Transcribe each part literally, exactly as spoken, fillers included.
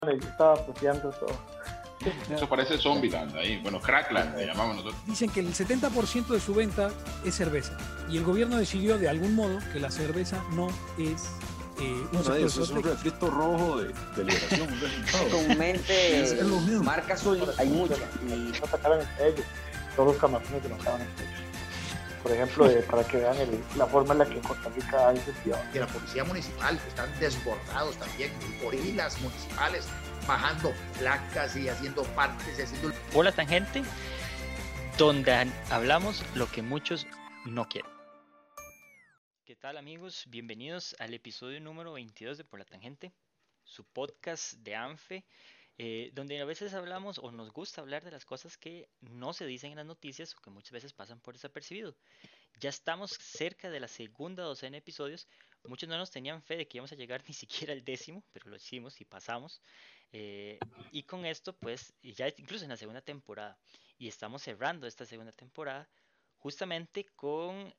estaba apropiando todo. Eso parece Zombieland ahí, bueno, Crackland le llamamos nosotros. Dicen que el setenta por ciento de su venta es cerveza y el gobierno decidió de algún modo que la cerveza no es eh, un bueno, sector eso es un refrito rojo de, de liberación, un resultado. Con mente, marcas hoy hay muchas. Y no atacaran entre ellos, todos los camarones se mataban entre ellos. Por ejemplo, eh, para que vean el, la forma en la que en Costa Rica hay investigado. De la policía municipal, están desbordados también, gorilas municipales, bajando placas y haciendo partes y haciendo... Por la tangente, donde hablamos lo que muchos no quieren. ¿Qué tal, amigos? Bienvenidos al episodio número veintidós de Por la Tangente, su podcast de ANFE, eh, donde a veces hablamos o nos gusta hablar de las cosas que no se dicen en las noticias o que muchas veces pasan por desapercibido. Ya estamos cerca de la segunda docena de episodios. Muchos no nos tenían fe de que íbamos a llegar ni siquiera al décimo, pero lo hicimos y pasamos. Eh, y con esto, pues, ya incluso en la segunda temporada. Y estamos cerrando esta segunda temporada justamente con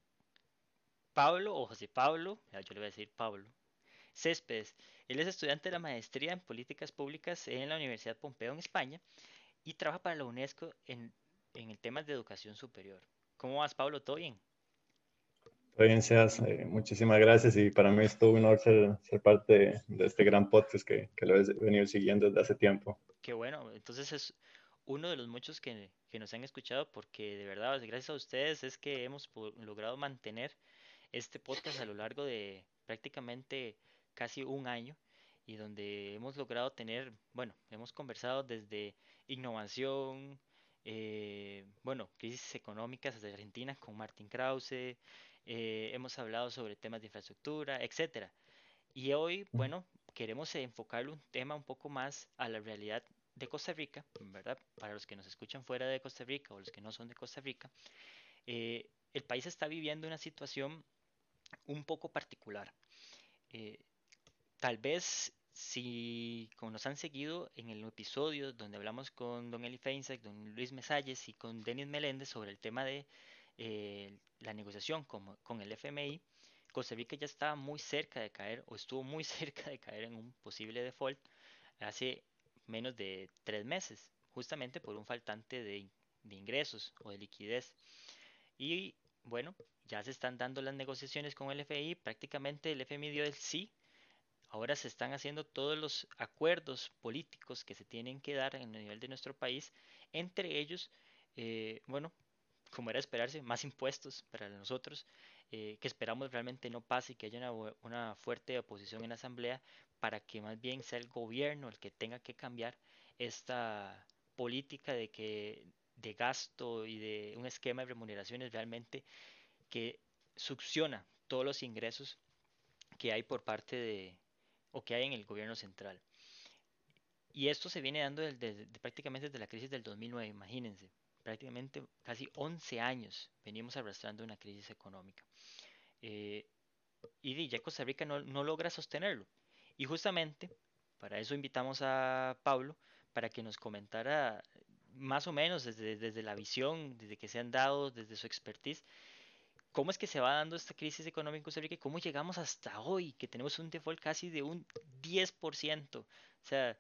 Pablo, o José Pablo, yo le voy a decir Pablo Céspedes. Él es estudiante de la maestría en políticas públicas en la Universidad Pompeu en España y trabaja para la UNESCO en, en el tema de educación superior. ¿Cómo vas, Pablo? ¿Todo bien? Todo bien, Seas. Eh, muchísimas gracias y para mí es todo un honor ser, ser parte de, de este gran podcast que, que lo he venido siguiendo desde hace tiempo. Qué bueno, entonces es uno de los muchos que, que nos han escuchado porque de verdad, gracias a ustedes es que hemos logrado mantener este podcast a lo largo de prácticamente casi un año y donde hemos logrado tener, bueno, hemos conversado desde innovación, eh, bueno, crisis económicas de Argentina con Martín Krause, eh, hemos hablado sobre temas de infraestructura, etcétera. Y hoy, bueno, queremos enfocarle un tema un poco más a la realidad de Costa Rica, ¿verdad? Para los que nos escuchan fuera de Costa Rica o los que no son de Costa Rica, eh, el país está viviendo una situación un poco particular. Eh, tal vez si como nos han seguido en el episodio donde hablamos con don Eli Feinsack, don Luis Mesalles y con Denis Meléndez sobre el tema de eh, la negociación con, con el F M I, Costa Rica ya estaba muy cerca de caer o estuvo muy cerca de caer en un posible default hace menos de tres meses, justamente por un faltante de, de ingresos o de liquidez. Y bueno, ya se están dando las negociaciones con el F M I, prácticamente el F M I dio el sí. Ahora se están haciendo todos los acuerdos políticos que se tienen que dar en el nivel de nuestro país, entre ellos, eh, bueno, como era esperarse, más impuestos para nosotros, eh, que esperamos realmente no pase y que haya una, una fuerte oposición en la Asamblea para que más bien sea el gobierno el que tenga que cambiar esta política de que de gasto y de un esquema de remuneraciones realmente que succiona todos los ingresos que hay por parte de o que hay en el gobierno central. Y esto se viene dando desde, desde, prácticamente desde la crisis del dos mil nueve, imagínense, prácticamente casi once años venimos arrastrando una crisis económica. Eh, y ya Costa Rica no, no logra sostenerlo. Y justamente para eso invitamos a Pablo para que nos comentara más o menos desde, desde la visión, desde que se han dado, desde su expertise, cómo es que se va dando esta crisis económica en Costa Rica y cómo llegamos hasta hoy, que tenemos un default casi de un diez por ciento. O sea,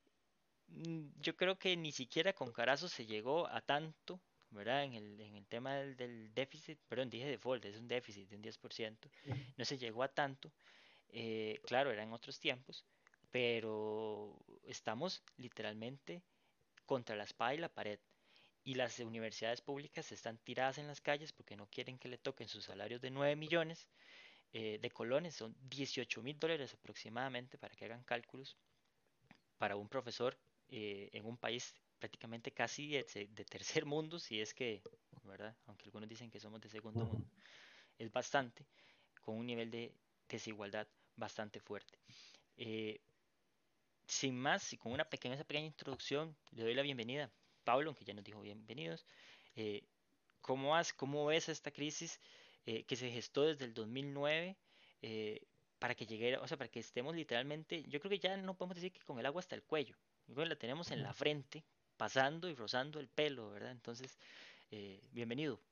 yo creo que ni siquiera con Carazo se llegó a tanto, ¿verdad? En el, en el tema del, del déficit, perdón, dije default, es un déficit de un diez por ciento. No se llegó a tanto. Eh, claro, eran otros tiempos, pero estamos literalmente contra la espada y la pared. Y las universidades públicas están tiradas en las calles porque no quieren que le toquen sus salarios de nueve millones eh, de colones, son dieciocho mil dólares aproximadamente para que hagan cálculos para un profesor eh, en un país prácticamente casi de, de tercer mundo, si es que, ¿verdad? Aunque algunos dicen que somos de segundo mundo, es bastante, con un nivel de desigualdad bastante fuerte. Eh, sin más, y con una pequeña, esa pequeña introducción, le doy la bienvenida Pablo, aunque ya nos dijo bienvenidos. Eh, ¿cómo, has, ¿Cómo ves esta crisis eh, que se gestó desde el dos mil nueve eh, para que llegue, o sea, para que estemos literalmente, yo creo que ya no podemos decir que con el agua hasta el cuello, yo creo que la tenemos en la frente, pasando y rozando el pelo, ¿verdad? Entonces, eh, bienvenido.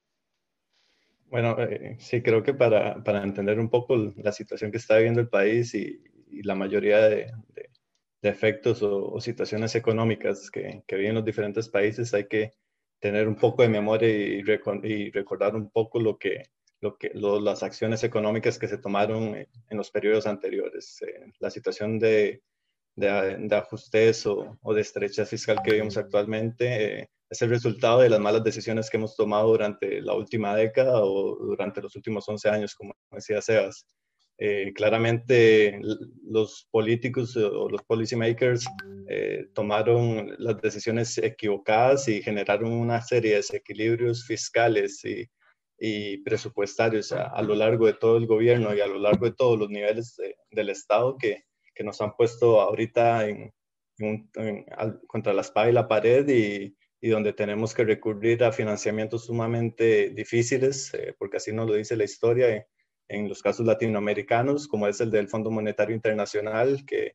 Bueno, eh, sí, creo que para, para entender un poco la situación que está viviendo el país y, y la mayoría de, de, de efectos o, o situaciones económicas que, que viven los diferentes países, hay que tener un poco de memoria y, reco y recordar un poco lo que, lo que, lo, las acciones económicas que se tomaron en los periodos anteriores. Eh, la situación de, de, de ajustes o, o de estrecha fiscal que vivimos actualmente eh, es el resultado de las malas decisiones que hemos tomado durante la última década o durante los últimos once años, como decía Sebas. Eh, claramente los políticos o los policymakers eh, tomaron las decisiones equivocadas y generaron una serie de desequilibrios fiscales y, y presupuestarios a, a lo largo de todo el gobierno y a lo largo de todos los niveles de, del Estado que, que nos han puesto ahorita en, en, en, en, contra la espada y la pared y, y donde tenemos que recurrir a financiamientos sumamente difíciles, eh, porque así nos lo dice la historia, eh, en los casos latinoamericanos, como es el del Fondo Monetario Internacional, que,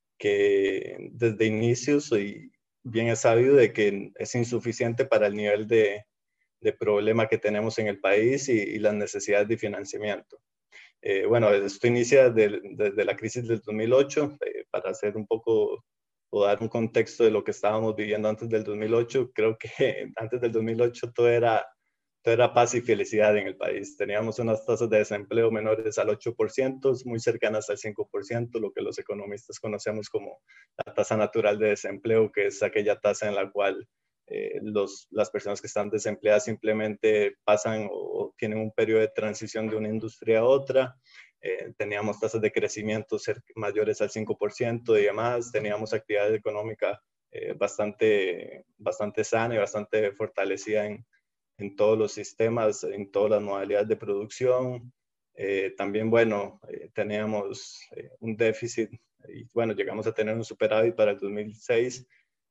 que desde inicios y bien es sabido de que es insuficiente para el nivel de, de problema que tenemos en el país y, y las necesidades de financiamiento. Eh, bueno, esto inicia desde de, de la crisis del dos mil ocho, eh, para hacer un poco o dar un contexto de lo que estábamos viviendo antes del dos mil ocho. Creo que antes del dos mil ocho todo era todo era paz y felicidad en el país. Teníamos unas tasas de desempleo menores al ocho por ciento, muy cercanas al cinco por ciento, lo que los economistas conocemos como la tasa natural de desempleo, que es aquella tasa en la cual eh, los, las personas que están desempleadas simplemente pasan o, o tienen un periodo de transición de una industria a otra. Eh, teníamos tasas de crecimiento mayores al cinco por ciento y demás. Teníamos actividad económica eh, bastante, bastante sana y bastante fortalecida en en todos los sistemas, en todas las modalidades de producción. Eh, también, bueno, eh, teníamos eh, un déficit y, bueno, llegamos a tener un superávit para el dos mil seis,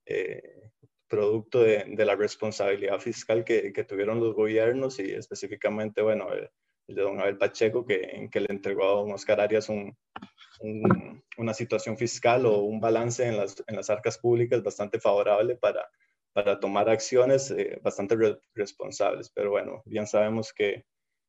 eh, producto de, de la responsabilidad fiscal que, que tuvieron los gobiernos y específicamente, bueno, el, el de don Abel Pacheco, que, en que le entregó a don Oscar Arias un, un, una situación fiscal o un balance en las, en las arcas públicas bastante favorable para para tomar acciones eh, bastante re responsables. Pero bueno, bien sabemos que,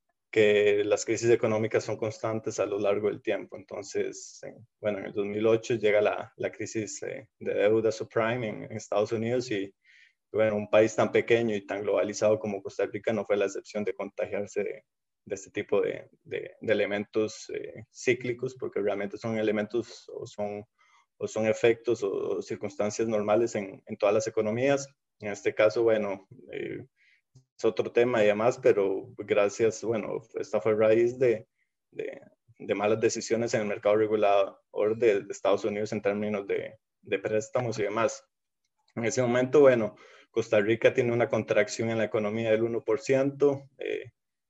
que las crisis económicas son constantes a lo largo del tiempo. Entonces, eh, bueno, en el dos mil ocho llega la, la crisis eh, de deuda subprime en, en Estados Unidos y, bueno, un país tan pequeño y tan globalizado como Costa Rica no fue la excepción de contagiarse de, de este tipo de, de, de elementos eh, cíclicos, porque realmente son elementos o son o son efectos o circunstancias normales en, en todas las economías. En este caso, bueno, eh, es otro tema y demás, pero gracias, bueno, esta fue raíz de, de, de malas decisiones en el mercado regulador de, de Estados Unidos en términos de, de préstamos y demás. En ese momento, bueno, Costa Rica tiene una contracción en la economía del uno por ciento, eh,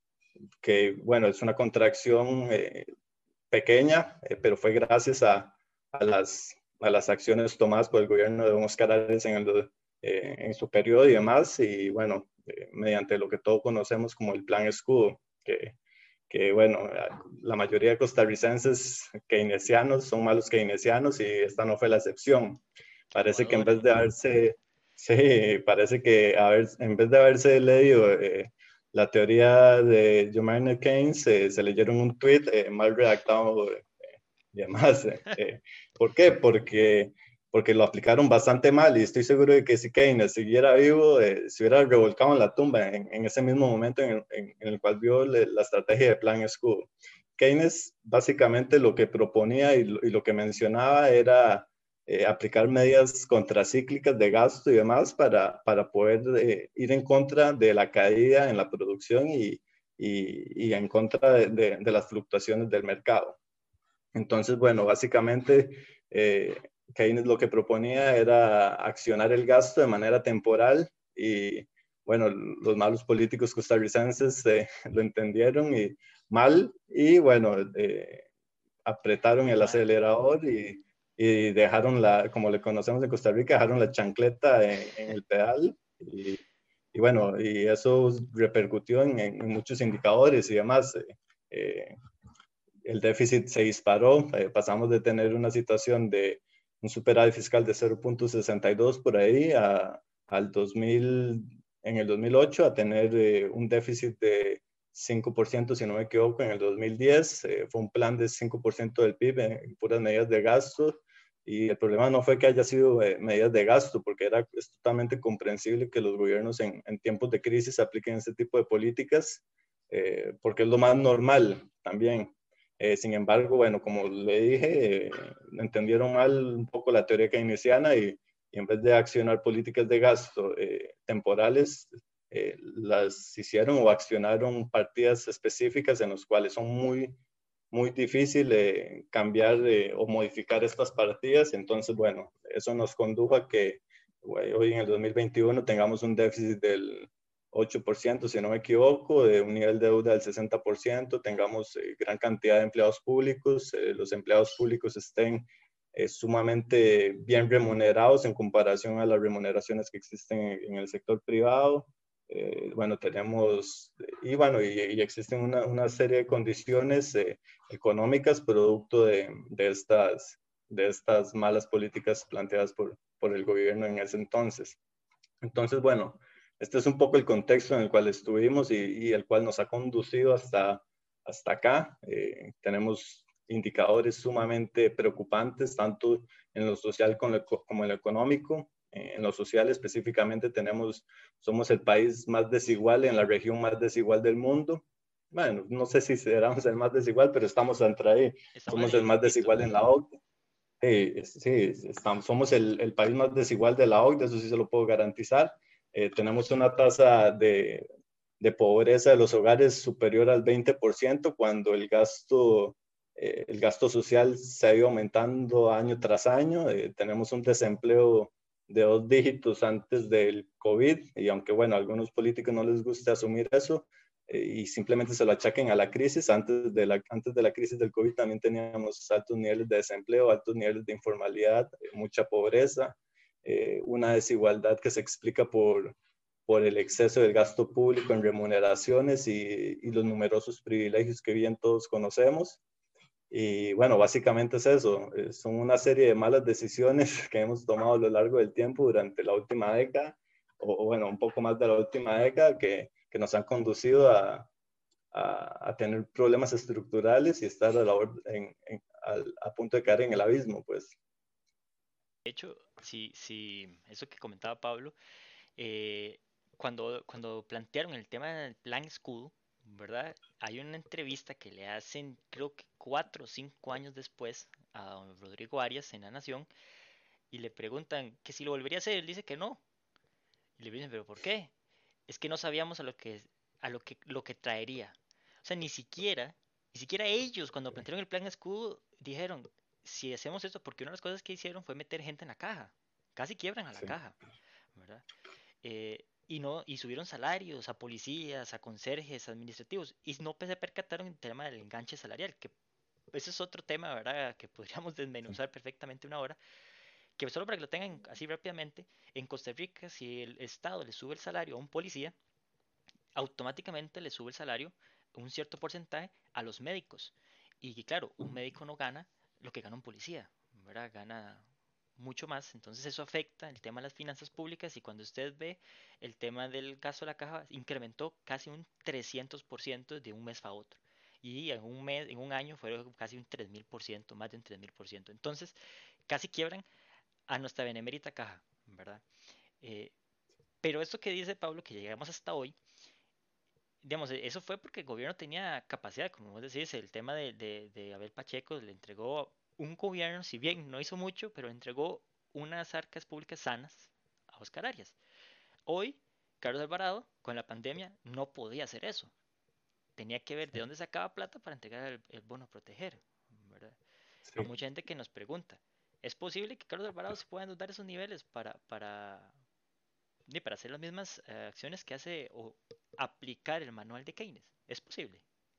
que, bueno, es una contracción eh, pequeña, eh, pero fue gracias a A las, a las acciones tomadas por el gobierno de don Oscar Arias en, el, eh, en su periodo y demás, y bueno, eh, mediante lo que todos conocemos como el Plan Escudo, que, que bueno, la mayoría de costarricenses keynesianos son malos keynesianos y esta no fue la excepción. Parece que en vez de haberse, sí, parece que haber, en vez de haberse leído eh, la teoría de John Maynard Keynes, eh, se leyeron un tweet eh, mal redactado eh, y demás. Eh, ¿Por qué? Porque, porque lo aplicaron bastante mal y estoy seguro de que si Keynes siguiera vivo, eh, se hubiera revolcado en la tumba en, en ese mismo momento en, en, en el cual vio le, la estrategia de Plan Escudo. Keynes básicamente lo que proponía y lo, y lo que mencionaba era eh, aplicar medidas contracíclicas de gasto y demás para, para poder eh, ir en contra de la caída en la producción y, y, y en contra de, de, de las fluctuaciones del mercado. Entonces, bueno, básicamente eh, Keynes lo que proponía era accionar el gasto de manera temporal y, bueno, los malos políticos costarricenses eh, lo entendieron y mal y, bueno, eh, apretaron el acelerador y, y dejaron la, como le conocemos en Costa Rica, dejaron la chancleta en, en el pedal y, y, bueno, y eso repercutió en, en muchos indicadores y demás. Eh, eh, el déficit se disparó, eh, pasamos de tener una situación de un superávit fiscal de cero punto sesenta y dos por ahí a, al dos mil, en el dos mil ocho a tener eh, un déficit de cinco por ciento, si no me equivoco, en el dos mil diez. Eh, fue un plan de cinco por ciento del P I B en, en puras medidas de gasto Y el problema no fue que haya sido eh, medidas de gasto, porque era es totalmente comprensible que los gobiernos en, en tiempos de crisis apliquen este tipo de políticas, eh, porque es lo más normal también. Eh, sin embargo, bueno, como le dije, eh, entendieron mal un poco la teoría keynesiana y, y en vez de accionar políticas de gasto eh, temporales, eh, las hicieron o accionaron partidas específicas en las cuales son muy, muy difícil eh, cambiar eh, o modificar estas partidas. Entonces, bueno, eso nos condujo a que bueno, hoy en el dos mil veintiuno tengamos un déficit del ocho por ciento, si no me equivoco, de un nivel de deuda del sesenta por ciento, tengamos eh, gran cantidad de empleados públicos, eh, los empleados públicos estén eh, sumamente bien remunerados en comparación a las remuneraciones que existen en, en el sector privado. Eh, bueno, tenemos, y bueno, y, y existen una, una serie de condiciones eh, económicas producto de, de, estas, de estas malas políticas planteadas por, por el gobierno en ese entonces. Entonces, bueno, este es un poco el contexto en el cual estuvimos y, y el cual nos ha conducido hasta, hasta acá. Eh, tenemos indicadores sumamente preocupantes, tanto en lo social como, como en lo económico. Eh, en lo social específicamente tenemos, somos el país más desigual en la región más desigual del mundo. Bueno, no sé si seremos el más desigual, pero estamos entre ahí. Estamos Somos en el más desigual en la O C D E. Sí, sí estamos, somos el, el país más desigual de la O C D E, eso sí se lo puedo garantizar. Eh, tenemos una tasa de, de pobreza de los hogares superior al veinte por ciento cuando el gasto, eh, el gasto social se ha ido aumentando año tras año. Eh, tenemos un desempleo de dos dígitos antes del COVID y aunque bueno, a algunos políticos no les gusta asumir eso eh, y simplemente se lo achaquen a la crisis, antes de la, antes de la crisis del COVID también teníamos altos niveles de desempleo, altos niveles de informalidad, eh, mucha pobreza. Eh, una desigualdad que se explica por, por el exceso del gasto público en remuneraciones y, y los numerosos privilegios que bien todos conocemos. Y bueno, básicamente es eso, eh, son una serie de malas decisiones que hemos tomado a lo largo del tiempo durante la última década, o, o bueno, un poco más de la última década, que, que nos han conducido a, a, a tener problemas estructurales y estar a, la, en, en, a, a punto de caer en el abismo, pues. De hecho, sí, sí, eso que comentaba Pablo, eh, cuando, cuando plantearon el tema del plan escudo, ¿verdad? Hay una entrevista que le hacen, creo que cuatro o cinco años después, a don Rodrigo Arias en La Nación, y le preguntan que si lo volvería a hacer, él dice que no. Y le dicen, ¿pero por qué? Es que no sabíamos a lo que, a lo que, lo que traería. O sea, ni siquiera, ni siquiera ellos, cuando plantearon el plan escudo, dijeron, si hacemos esto, porque una de las cosas que hicieron fue meter gente en la caja. Casi quiebran a la sí. caja, ¿verdad? Eh, y no y subieron salarios a policías, a conserjes, administrativos, y no se percataron el tema del enganche salarial, que ese es otro tema, ¿verdad? Que podríamos desmenuzar perfectamente una hora, que solo para que lo tengan así rápidamente, en Costa Rica, si el Estado le sube el salario a un policía, automáticamente le sube el salario un cierto porcentaje a los médicos. Y claro, un médico no gana lo que gana un policía, ¿verdad? Gana mucho más, entonces eso afecta el tema de las finanzas públicas y cuando usted ve el tema del gasto de la caja incrementó casi un trescientos por ciento de un mes a otro y en un mes, en un año fue casi un tres mil por ciento, más de un tres mil por ciento, entonces casi quiebran a nuestra benemérita caja, ¿verdad? Eh, pero esto que dice Pablo, que llegamos hasta hoy, digamos, eso fue porque el gobierno tenía capacidad, como vos decís, el tema de, de, de Abel Pacheco le entregó un gobierno, si bien no hizo mucho, pero entregó unas arcas públicas sanas a Oscar Arias. Hoy, Carlos Alvarado, con la pandemia, no podía hacer eso. Tenía que ver de dónde sacaba plata para entregar el, el bono a proteger, ¿verdad? Sí. Hay mucha gente que nos pregunta, ¿es posible que Carlos Alvarado se pueda endeudar esos niveles para, para, para hacer las mismas uh, acciones que hace o aplicar el manual de Keynes? ¿Es posible?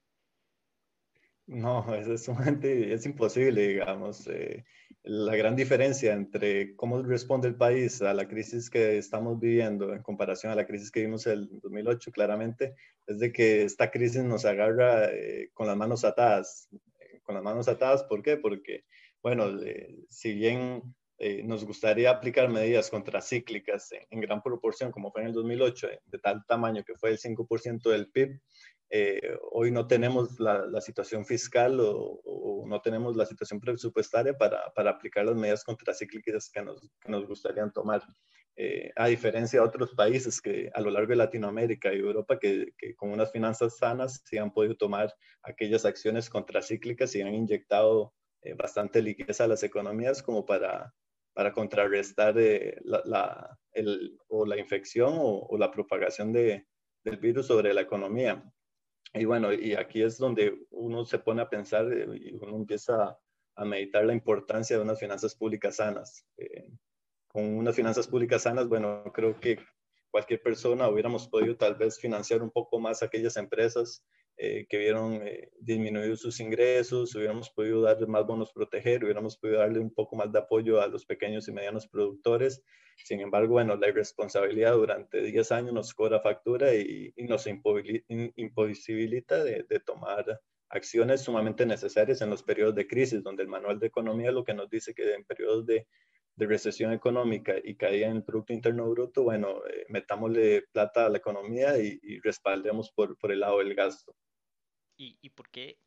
No, es, es, es imposible, digamos. Eh, la gran diferencia entre cómo responde el país a la crisis que estamos viviendo en comparación a la crisis que vimos en el dos mil ocho, claramente, es de que esta crisis nos agarra eh, con las manos atadas. Eh, con las manos atadas, ¿por qué? Porque, bueno, eh, si bien eh, nos gustaría aplicar medidas contracíclicas en, en gran proporción, como fue en el dos mil ocho, de tal tamaño que fue el cinco por ciento del P I B, eh, hoy no tenemos la, la situación fiscal o, o no tenemos la situación presupuestaria para, para aplicar las medidas contracíclicas que nos, que nos gustaría tomar. Eh, a diferencia de otros países que a lo largo de Latinoamérica y Europa que, que con unas finanzas sanas sí han podido tomar aquellas acciones contracíclicas y han inyectado eh, bastante liquidez a las economías como para, para contrarrestar eh, la, la, el, o la infección o, o la propagación de, del virus sobre la economía. Y bueno, y aquí es donde uno se pone a pensar y uno empieza a, a meditar la importancia de unas finanzas públicas sanas. Eh, con unas finanzas públicas sanas, bueno, creo que cualquier persona hubiéramos podido tal vez financiar un poco más aquellas empresas eh, que vieron eh, disminuido sus ingresos, hubiéramos podido darle más bonos proteger, hubiéramos podido darle un poco más de apoyo a los pequeños y medianos productores. Sin embargo, bueno, la irresponsabilidad durante diez años nos cobra factura y, y nos imposibilita de, de tomar acciones sumamente necesarias en los periodos de crisis, donde el manual de economía lo que nos dice que en periodos de, de recesión económica y caída en el Producto Interno Bruto, bueno, eh, metámosle plata a la economía y, y respaldemos por, por el lado del gasto. ¿Y, y por qué?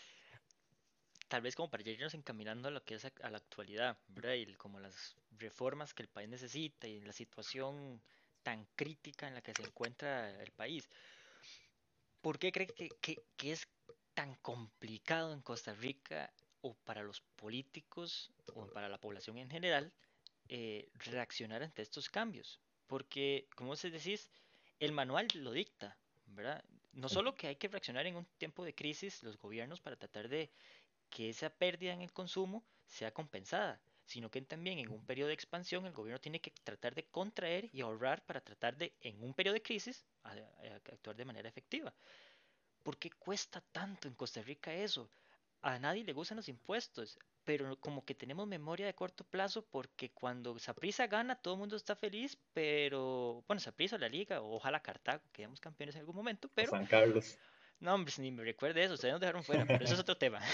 Tal vez como para ya irnos encaminando a lo que es a, a la actualidad, ¿verdad? Y como las reformas que el país necesita y la situación tan crítica en la que se encuentra el país. ¿Por qué cree que, que, que es tan complicado en Costa Rica o para los políticos o para la población en general eh, reaccionar ante estos cambios? Porque, como se decís, el manual lo dicta, ¿verdad? No solo que hay que reaccionar en un tiempo de crisis los gobiernos para tratar de que esa pérdida en el consumo sea compensada, sino que también en un periodo de expansión el gobierno tiene que tratar de contraer y ahorrar para tratar de, en un periodo de crisis, a, a actuar de manera efectiva. ¿Por qué cuesta tanto en Costa Rica eso? A nadie le gustan los impuestos, pero como que tenemos memoria de corto plazo porque cuando Saprissa gana todo el mundo está feliz, pero bueno, Saprissa, la Liga, o ojalá Cartago, quedemos campeones en algún momento, pero... San Carlos. No, hombre, ni me recuerde eso, ustedes nos dejaron fuera, pero eso es otro tema.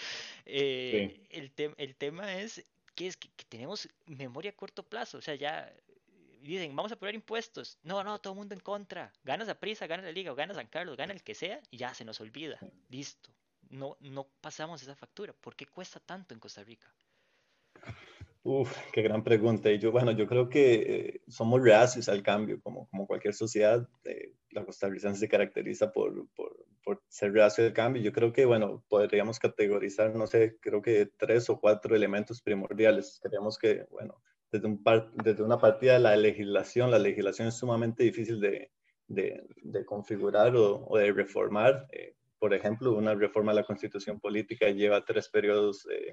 eh, sí. el, te el tema es que, es que, que tenemos memoria a corto plazo, o sea, ya dicen, vamos a poner impuestos. No, no, todo el mundo en contra. Gana Saprissa, gana la Liga, o gana San Carlos, gana el que sea, y ya se nos olvida. Listo. No, no pasamos esa factura. ¿Por qué cuesta tanto en Costa Rica? Uf, qué gran pregunta. Y yo, bueno, yo creo que eh, somos reacios al cambio, como, como cualquier sociedad. Eh, la costarricense se caracteriza por, por, por ser reacio al cambio. Yo creo que, bueno, podríamos categorizar, no sé, creo que tres o cuatro elementos primordiales. Creemos que, bueno, desde, un par, desde una partida de la legislación, la legislación es sumamente difícil de, de, de configurar o, o de reformar. Eh, por ejemplo, una reforma a la Constitución Política lleva tres periodos eh,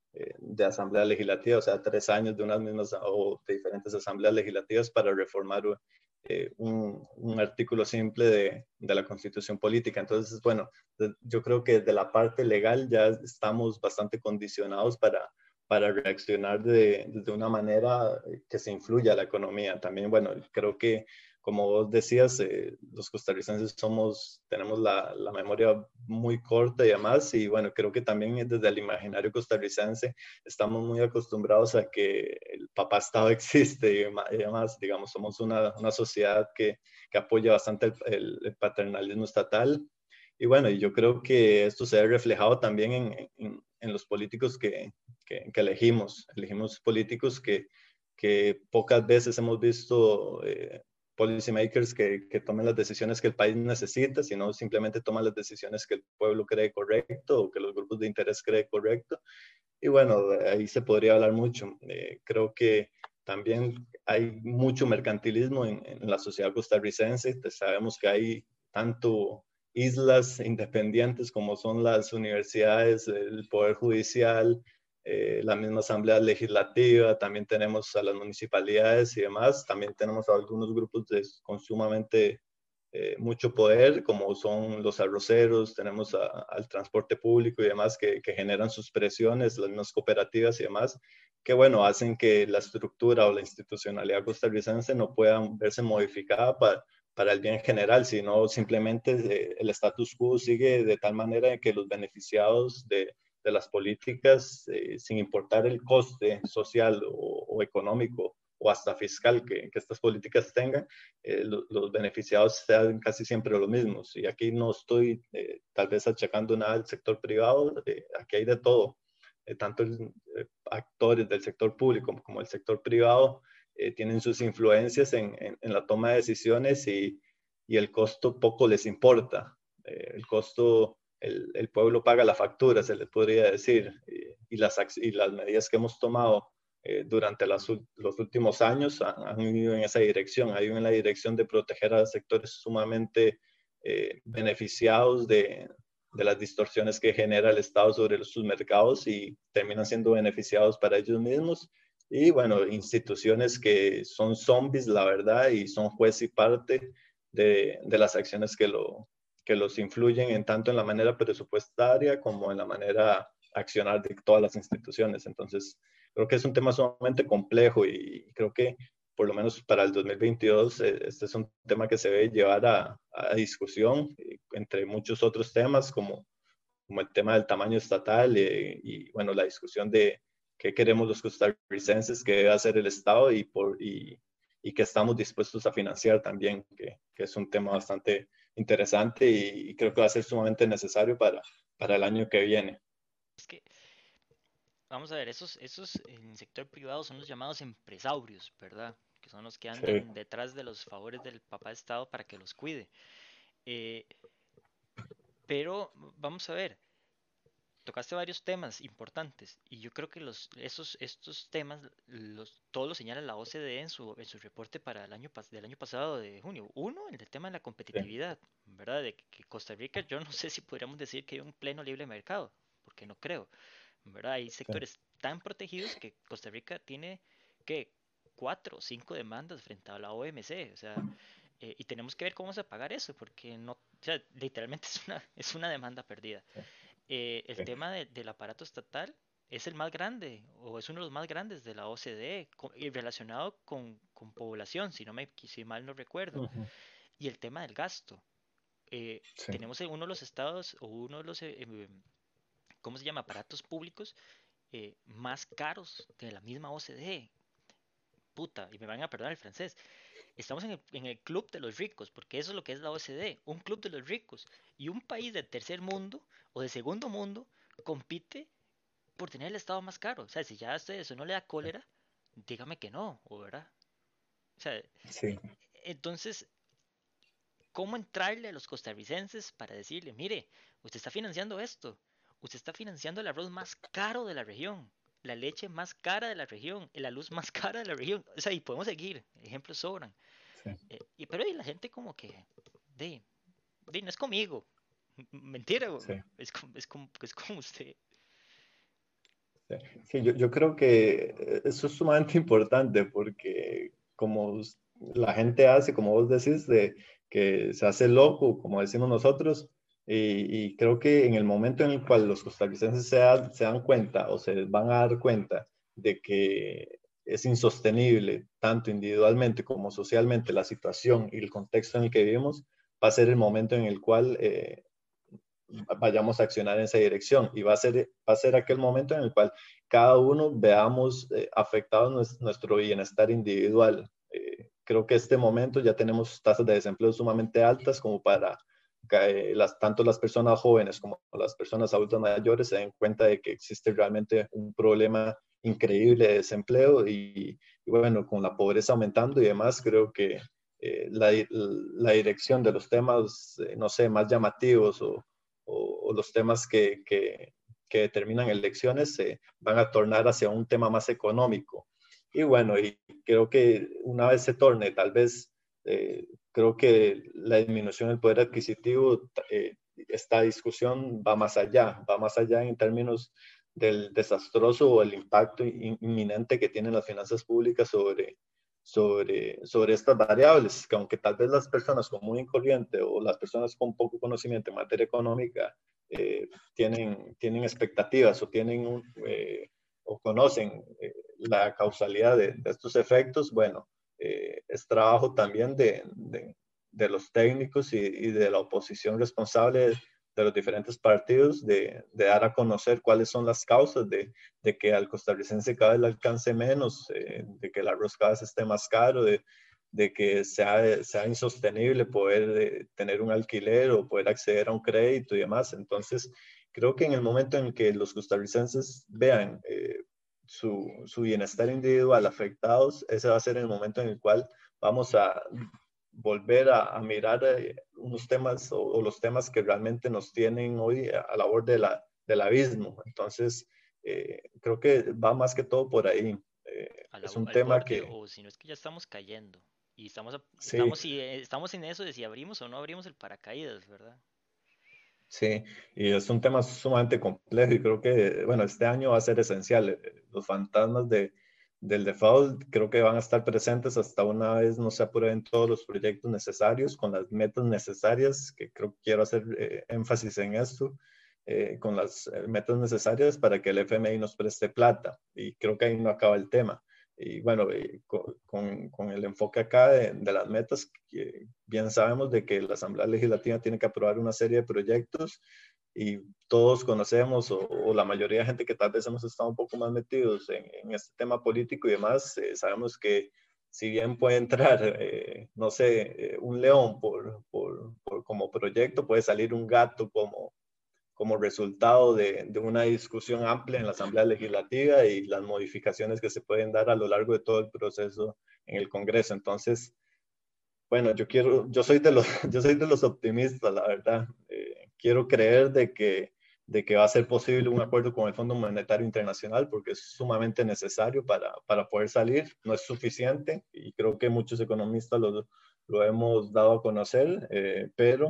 de asamblea legislativa, o sea, tres años de unas mismas o de diferentes asambleas legislativas para reformar eh, un, un artículo simple de, de la Constitución Política. Entonces, bueno, yo creo que desde la parte legal ya estamos bastante condicionados para, para reaccionar de, de una manera que se influya a la economía. También, bueno, creo que como vos decías, eh, los costarricenses somos, tenemos la, la memoria muy corta y demás, y bueno, creo que también desde el imaginario costarricense estamos muy acostumbrados a que el papá Estado existe y demás, digamos, somos una, una sociedad que, que apoya bastante el, el, el paternalismo estatal, y bueno, yo creo que esto se ve reflejado también en, en, en los políticos que, que, que elegimos, elegimos políticos que, que pocas veces hemos visto eh, policymakers que, que tomen las decisiones que el país necesita, sino simplemente toman las decisiones que el pueblo cree correcto o que los grupos de interés creen correcto. Y bueno, ahí se podría hablar mucho. Eh, creo que también hay mucho mercantilismo en, en la sociedad costarricense. Sabemos que hay tanto islas independientes como son las universidades, el Poder Judicial, Eh, la misma asamblea legislativa, también tenemos a las municipalidades y demás, también tenemos a algunos grupos de, con sumamente eh, mucho poder, como son los arroceros, tenemos a, al transporte público y demás, que, que generan sus presiones, las mismas cooperativas y demás, que bueno, hacen que la estructura o la institucionalidad costarricense no pueda verse modificada para, para el bien general, sino simplemente eh, el status quo sigue de tal manera que los beneficiados de de las políticas, eh, sin importar el coste social o, o económico o hasta fiscal que, que estas políticas tengan, eh, lo, los beneficiados sean casi siempre los mismos. Y aquí no estoy eh, tal vez achacando nada al sector privado, eh, aquí hay de todo. Eh, tanto el, eh, actores del sector público como, como el sector privado eh, tienen sus influencias en, en, en la toma de decisiones y, y el costo poco les importa. Eh, el costo, el, el pueblo paga la factura, se le podría decir, y, y, las, y las medidas que hemos tomado eh, durante las, los últimos años han, han ido en esa dirección, han ido en la dirección de proteger a sectores sumamente eh, beneficiados de, de las distorsiones que genera el Estado sobre sus mercados y terminan siendo beneficiados para ellos mismos. Y bueno, instituciones que son zombies, la verdad, y son juez y parte de, de las acciones que, lo, que los influyen en tanto en la manera presupuestaria como en la manera accionar de todas las instituciones. Entonces, creo que es un tema sumamente complejo y creo que por lo menos para el dos mil veintidós, este es un tema que se debe llevar a, a discusión, entre muchos otros temas, como, como el tema del tamaño estatal y, y bueno, la discusión de qué queremos los costarricenses, qué debe hacer el Estado y, por, y, y qué estamos dispuestos a financiar también, que, que es un tema bastante interesante y, y creo que va a ser sumamente necesario para, para el año que viene. Es que, vamos a ver, esos, esos en el sector privado son los llamados empresarios, ¿verdad? Que son los que andan sí. detrás de los favores del papá Estado para que los cuide. Eh, pero, vamos a ver, tocaste varios temas importantes y yo creo que los, esos, estos temas, los, todos los señala la O C D E en su, en su reporte para el año, del año pasado de junio. Uno, el del tema de la competitividad, sí. ¿verdad? De que Costa Rica, yo no sé si podríamos decir que hay un pleno libre mercado, porque no creo, ¿verdad? Hay sectores sí. tan protegidos que Costa Rica tiene, ¿qué? Cuatro o cinco demandas frente a la O M C, o sea, eh, y tenemos que ver cómo vamos a pagar eso, porque no, o sea, literalmente es una, es una demanda perdida. Sí. Eh, el sí. tema de, del aparato estatal es el más grande, o es uno de los más grandes de la O C D E, con, y relacionado con, con población, si, no me, si mal no recuerdo. Uh-huh. Y el tema del gasto. Eh, sí. Tenemos en uno de los estados, o uno de los, eh, eh, ¿cómo se llama? Aparatos públicos eh, más caros de la misma O C D E. Puta, y me van a perdonar el francés. Estamos en el, en el club de los ricos, porque eso es lo que es la O C D E, un club de los ricos. Y un país de tercer mundo o de segundo mundo compite por tener el estado más caro. O sea, si ya a usted eso no le da cólera, dígame que no, ¿o verdad? O sea, sí. Entonces, ¿cómo entrarle a los costarricenses para decirle, mire, usted está financiando esto, usted está financiando el arroz más caro de la región, la leche más cara de la región, la luz más cara de la región? O sea, y podemos seguir, ejemplos sobran. Sí. Eh, y, pero y la gente como que, de, de, no es conmigo. Mentira, sí. es, como, es, como, es como usted. Sí, sí yo, yo creo que eso es sumamente importante porque como la gente hace, como vos decís, de que se hace loco, como decimos nosotros, y, y creo que en el momento en el cual los costarricenses se, da, se dan cuenta o se van a dar cuenta de que es insostenible, tanto individualmente como socialmente, la situación y el contexto en el que vivimos, va a ser el momento en el cual eh, vayamos a accionar en esa dirección y va a ser, va a ser aquel momento en el cual cada uno veamos eh, afectado nuestro, nuestro bienestar individual. Eh, creo que este momento ya tenemos tasas de desempleo sumamente altas como para que eh, las, tanto las personas jóvenes como las personas adultas mayores se den cuenta de que existe realmente un problema increíble de desempleo y, y bueno, con la pobreza aumentando y demás, creo que eh, la, la dirección de los temas, eh, no sé, más llamativos o O, o los temas que, que, que determinan elecciones se eh, van a tornar hacia un tema más económico. Y bueno, y creo que una vez se torne, tal vez, eh, creo que la disminución del poder adquisitivo, eh, esta discusión va más allá, va más allá en términos del desastroso o el impacto inminente que tienen las finanzas públicas sobre, sobre, sobre estas variables, que aunque tal vez las personas común y corriente o las personas con poco conocimiento en materia económica eh, tienen, tienen expectativas o, tienen un, eh, o conocen eh, la causalidad de, de estos efectos, bueno, eh, es trabajo también de, de, de los técnicos y, y de la oposición responsable de los diferentes partidos de, de dar a conocer cuáles son las causas de, de que al costarricense cada vez le alcance menos, eh, de que el arroz cada vez esté más caro, de, de que sea, sea insostenible poder eh, tener un alquiler o poder acceder a un crédito y demás. Entonces, creo que en el momento en que los costarricenses vean eh, su, su bienestar individual afectados, ese va a ser el momento en el cual vamos a volver a, a mirar eh, unos temas o, o los temas que realmente nos tienen hoy a, a la borde de la, del abismo. Entonces, eh, creo que va más que todo por ahí. Eh, A la- es un al tema borde, que, o si no es que ya estamos cayendo. Y estamos, a- sí, estamos, y, eh, estamos en eso de si abrimos o no abrimos el paracaídas, ¿verdad? sí, y es un tema sumamente complejo y creo que, bueno, este año va a ser esencial. Eh, Los fantasmas de, del default creo que van a estar presentes hasta una vez no se aprueben todos los proyectos necesarios con las metas necesarias, que creo que quiero hacer eh, énfasis en esto, eh, con las eh, metas necesarias para que el F M I nos preste plata. Y creo que ahí no acaba el tema. Y bueno, eh, con, con, con, el enfoque acá de, de las metas, que bien sabemos de que la Asamblea Legislativa tiene que aprobar una serie de proyectos y todos conocemos, o, o la mayoría de gente que tal vez hemos estado un poco más metidos en, en este tema político y demás, eh, sabemos que si bien puede entrar, eh, no sé, eh, un león por, por, por, como proyecto, puede salir un gato como, como resultado de, de, una discusión amplia en la Asamblea Legislativa y las modificaciones que se pueden dar a lo largo de todo el proceso en el Congreso. Entonces, bueno, yo quiero, yo soy de los, yo soy de los optimistas, la verdad. Eh, quiero creer de que, de que va a ser posible un acuerdo con el Fondo Monetario Internacional porque es sumamente necesario para, para poder salir. No es suficiente y creo que muchos economistas lo, lo hemos dado a conocer, eh, pero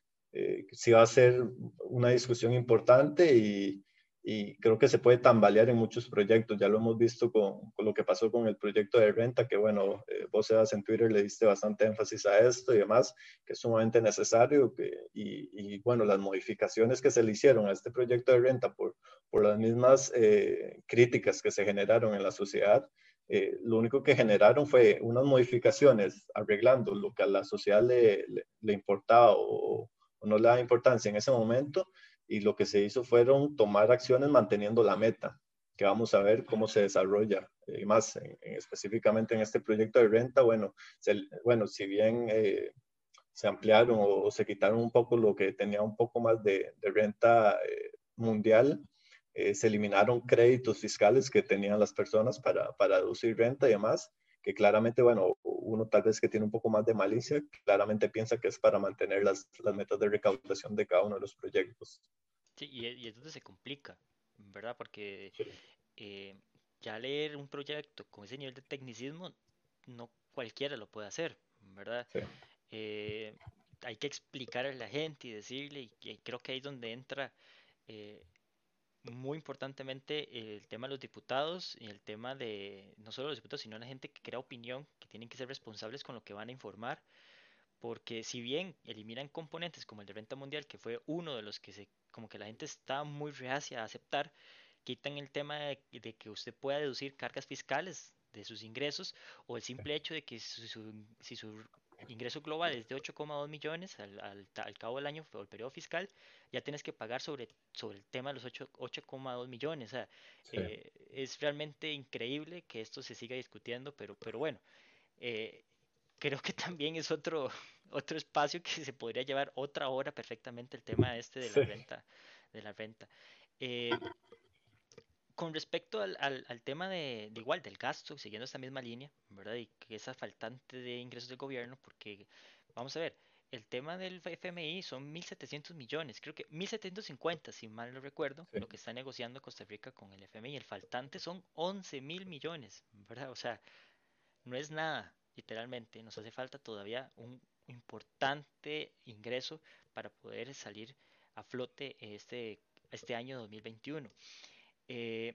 eh, sí va a ser una discusión importante y, y, creo que se puede tambalear en muchos proyectos. Ya lo hemos visto con, con lo que pasó con el proyecto de renta, que bueno, eh, vos Sebas en Twitter le diste bastante énfasis a esto y demás, que es sumamente necesario. Que, y, y bueno, las modificaciones que se le hicieron a este proyecto de renta por, por las mismas eh, críticas que se generaron en la sociedad, eh, lo único que generaron fue unas modificaciones arreglando lo que a la sociedad le, le, le importaba o, o no le da importancia en ese momento, y lo que se hizo fueron tomar acciones manteniendo la meta, que vamos a ver cómo se desarrolla. Y más en, en, específicamente en este proyecto de renta, bueno, se, bueno si bien eh, se ampliaron o, o se quitaron un poco lo que tenía un poco más de, de renta eh, mundial, eh, se eliminaron créditos fiscales que tenían las personas para, para deducir renta y demás, que claramente, bueno, uno tal vez que tiene un poco más de malicia, claramente piensa que es para mantener las, las metas de recaudación de cada uno de los proyectos. Sí, y, y es donde se complica, ¿verdad? Porque eh, ya leer un proyecto con ese nivel de tecnicismo, no cualquiera lo puede hacer, ¿verdad? Sí. Eh, hay que explicarle a la gente y decirle, y, y creo que ahí es donde entra eh, muy importantemente el tema de los diputados y el tema de no solo los diputados, sino la gente que crea opinión, que tienen que ser responsables con lo que van a informar, porque si bien eliminan componentes como el de renta mundial, que fue uno de los que se, como que la gente está muy reacia a aceptar, quitan el tema de, de que usted pueda deducir cargas fiscales de sus ingresos, o el simple hecho de que su, su, si su ingreso global es de ocho coma dos millones al, al, al cabo del año o el periodo fiscal, ya tienes que pagar sobre, sobre el tema de los ocho coma dos millones. O sea, Sí. eh, es realmente increíble que esto se siga discutiendo, pero, pero bueno, eh, creo que también es otro, otro espacio que se podría llevar otra hora perfectamente, el tema este de la Sí. renta, de la renta. Eh, con respecto al, al, al tema de, de, igual del gasto, siguiendo esta misma línea, ¿verdad? Y que esa faltante de ingresos del gobierno, porque vamos a ver, el tema del F M I son mil setecientos millones, creo que mil setecientos cincuenta, si mal no recuerdo, Sí. lo que está negociando Costa Rica con el F M I. El faltante son once mil millones, ¿verdad? O sea, no es nada, literalmente. Nos hace falta todavía un importante ingreso para poder salir a flote este, este año dos mil veintiuno. Eh,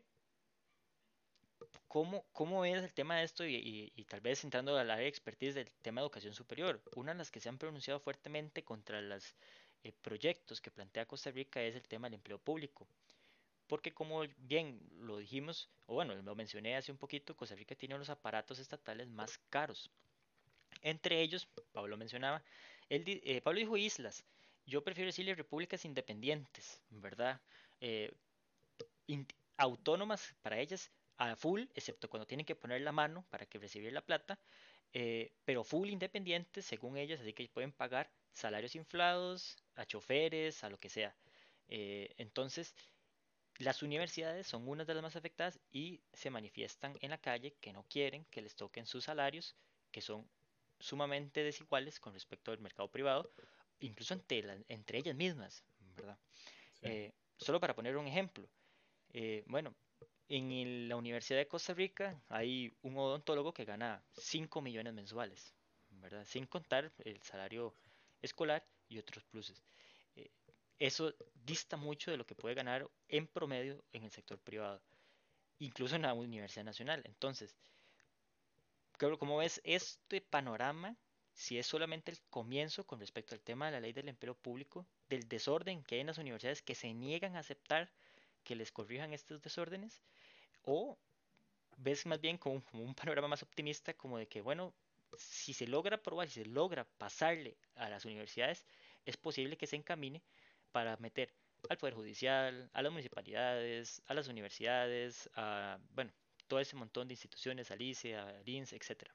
¿cómo, ¿Cómo es el tema de esto? Y, y, y tal vez entrando al área de expertise del tema de educación superior. Una de las que se han pronunciado fuertemente contra los eh, proyectos que plantea Costa Rica es el tema del empleo público. Porque como bien lo dijimos, o bueno, lo mencioné hace un poquito, Costa Rica tiene los aparatos estatales más caros. Entre ellos, Pablo mencionaba, él, eh, Pablo dijo islas, yo prefiero decirle repúblicas independientes, ¿verdad? Eh, in- autónomas para ellas a full, excepto cuando tienen que poner la mano para que recibir la plata, eh, pero full independientes según ellas, así que pueden pagar salarios inflados a choferes, a lo que sea. Eh, entonces, las universidades son una de las más afectadas y se manifiestan en la calle que no quieren que les toquen sus salarios, que son sumamente desiguales con respecto al mercado privado, incluso entre, la- entre ellas mismas, ¿verdad? Sí. Eh, solo para poner un ejemplo, eh, bueno, en el- la Universidad de Costa Rica hay un odontólogo que gana cinco millones mensuales, ¿verdad? Sin contar el salario escolar y otros pluses. Eh, Eso dista mucho de lo que puede ganar en promedio en el sector privado, incluso en la Universidad Nacional. Entonces, claro, como ves, este panorama, si es solamente el comienzo con respecto al tema de la ley del empleo público, del desorden que hay en las universidades que se niegan a aceptar que les corrijan estos desórdenes, o ves más bien como, como un panorama más optimista, como de que, bueno, si se logra aprobar, si se logra pasarle a las universidades, es posible que se encamine para meter al Poder Judicial, a las municipalidades, a las universidades, a, bueno, todo ese montón de instituciones, al I C E, al I N S S, etcétera.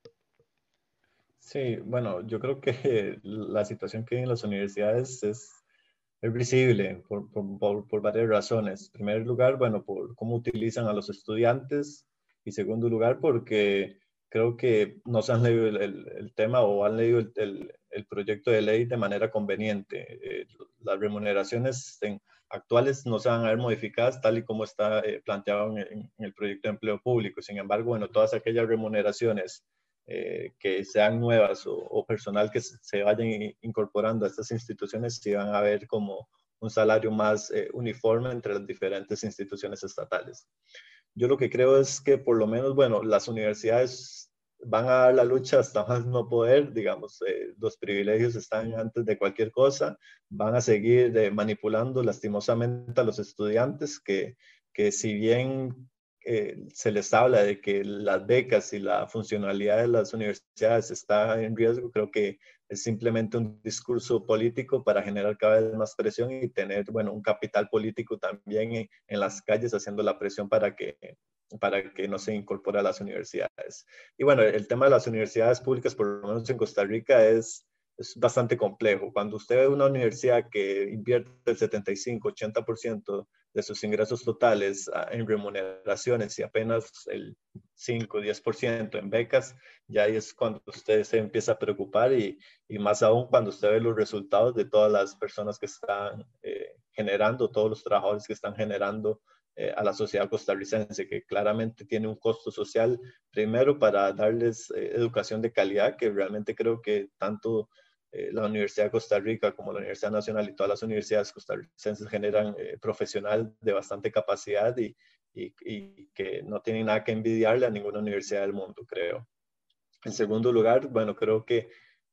Sí, bueno, yo creo que la situación que hay en las universidades es, es visible por, por, por, por varias razones. En primer lugar, bueno, por cómo utilizan a los estudiantes y segundo lugar, porque creo que no se han leído el, el, el tema o han leído el, el, el, proyecto de ley de manera conveniente. Eh, las remuneraciones en, actuales no se van a ver modificadas tal y como está eh, planteado en, en el proyecto de empleo público. Sin embargo, bueno, todas aquellas remuneraciones Eh, que sean nuevas o, o personal que se, se vayan incorporando a estas instituciones, si van a ver como un salario más eh, uniforme entre las diferentes instituciones estatales. Yo lo que creo es que por lo menos, bueno, las universidades van a dar la lucha hasta más no poder, digamos, eh, los privilegios están antes de cualquier cosa, van a seguir eh, manipulando lastimosamente a los estudiantes que, que si bien eh, se les habla de que las becas y la funcionalidad de las universidades está en riesgo, creo que es simplemente un discurso político para generar cada vez más presión y tener, bueno, un capital político también en, en las calles haciendo la presión para que, para que no se incorpore a las universidades. Y bueno, el tema de las universidades públicas, por lo menos en Costa Rica, es, es bastante complejo. Cuando usted ve una universidad que invierte el setenta y cinco, ochenta por ciento de sus ingresos totales en remuneraciones y apenas el cinco, diez por ciento en becas, ya ahí es cuando usted se empieza a preocupar y, y más aún cuando usted ve los resultados de todas las personas que están eh, generando, todos los trabajadores que están generando eh, a la sociedad costarricense, que claramente tiene un costo social, primero para darles eh, educación de calidad, que realmente creo que tanto eh, la Universidad de Costa Rica como la Universidad Nacional y todas las universidades costarricenses generan eh, profesional de bastante capacidad y, y, y que no tienen nada que envidiarle a ninguna universidad del mundo, creo. En segundo lugar, bueno, creo que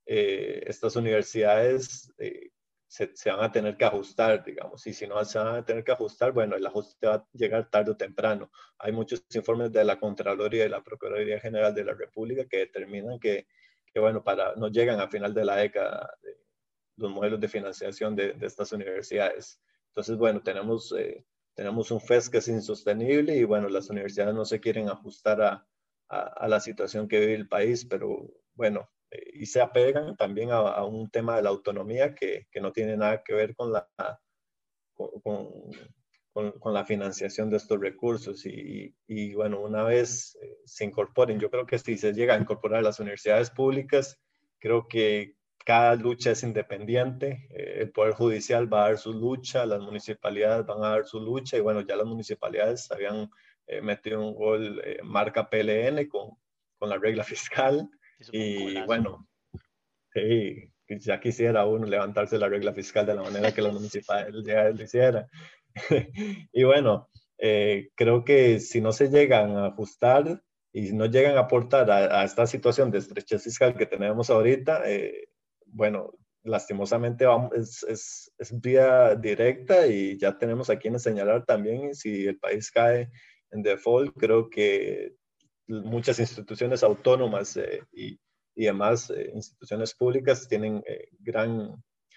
eh, estas universidades eh, se, se, van a tener que ajustar, digamos, y si no se van a tener que ajustar, bueno, el ajuste va a llegar tarde o temprano. Hay muchos informes de la Contraloría y de la Procuraduría General de la República que determinan que, que bueno, para, no llegan a final de la década de, los modelos de financiación de, de estas universidades. Entonces, bueno, tenemos, eh, tenemos un F E S que es insostenible y bueno, las universidades no se quieren ajustar a, a, a la situación que vive el país, pero bueno, eh, y se apegan también a, a, un tema de la autonomía que, que no tiene nada que ver con la, con, con, con la financiación de estos recursos. Y, y bueno, una vez eh, se incorporen, yo creo que si se llega a incorporar las universidades públicas, creo que cada lucha es independiente, eh, el Poder Judicial va a dar su lucha, las municipalidades van a dar su lucha y bueno, ya las municipalidades habían eh, metido un gol eh, marca P L N con, con la regla fiscal y bueno, sí, ya quisiera uno levantarse la regla fiscal de la manera que las municipalidades lo hicieran. Y bueno, eh, creo que si no se llegan a ajustar y no llegan a aportar a, a esta situación de estrechez fiscal que tenemos ahorita, eh, bueno, lastimosamente vamos, es, es, es vía directa y ya tenemos a quienes señalar también si el país cae en default, creo que muchas instituciones autónomas eh, y, y demás eh, instituciones públicas tienen eh, gran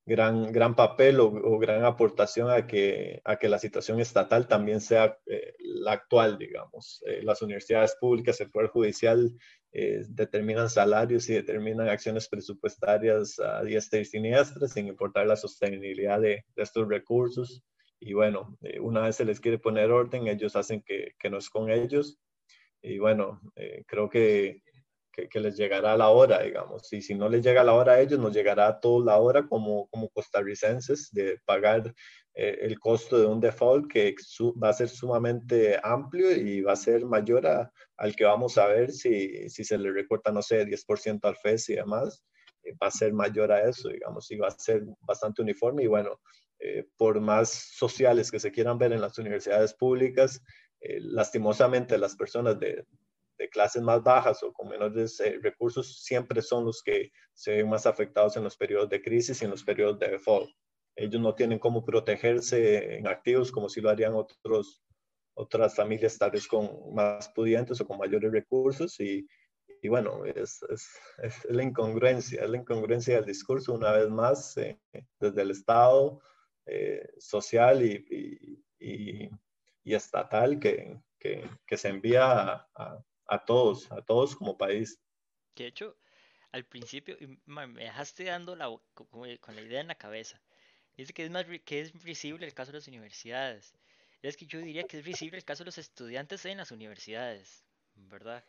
gran, gran papel o, o gran aportación a que, a que la situación estatal también sea eh, la actual, digamos. Eh, las universidades públicas, el Poder Judicial eh, determinan salarios y determinan acciones presupuestarias a diestra y siniestra, sin importar la sostenibilidad de, de estos recursos. Y bueno, eh, una vez se les quiere poner orden, ellos hacen que, que no es con ellos. Y bueno, eh, creo que Que, que les llegará la hora, digamos. Y si no les llega la hora a ellos, nos llegará a todos la hora como, como costarricenses de pagar eh, el costo de un default que su, va a ser sumamente amplio y va a ser mayor a, al que vamos a ver si, si se le recorta, no sé, diez por ciento al F E S y demás. Eh, va a ser mayor a eso, digamos, y va a ser bastante uniforme. Y bueno, eh, por más sociales que se quieran ver en las universidades públicas, eh, lastimosamente las personas de de clases más bajas o con menores eh, recursos siempre son los que se ven más afectados en los periodos de crisis y en los periodos de default. Ellos no tienen cómo protegerse en activos como si lo harían otros, otras familias tal vez con más pudientes o con mayores recursos y, y bueno, es, es, es la incongruencia, es la incongruencia del discurso una vez más eh, desde el Estado eh, social y, y, y, y estatal que, que, que se envía a, a a todos, a todos como país. De hecho, al principio y, man, me dejaste dando la, como, con la idea en la cabeza. Dice que es, más, que es visible el caso de las universidades. Es que yo diría que es visible el caso de los estudiantes en las universidades, ¿verdad?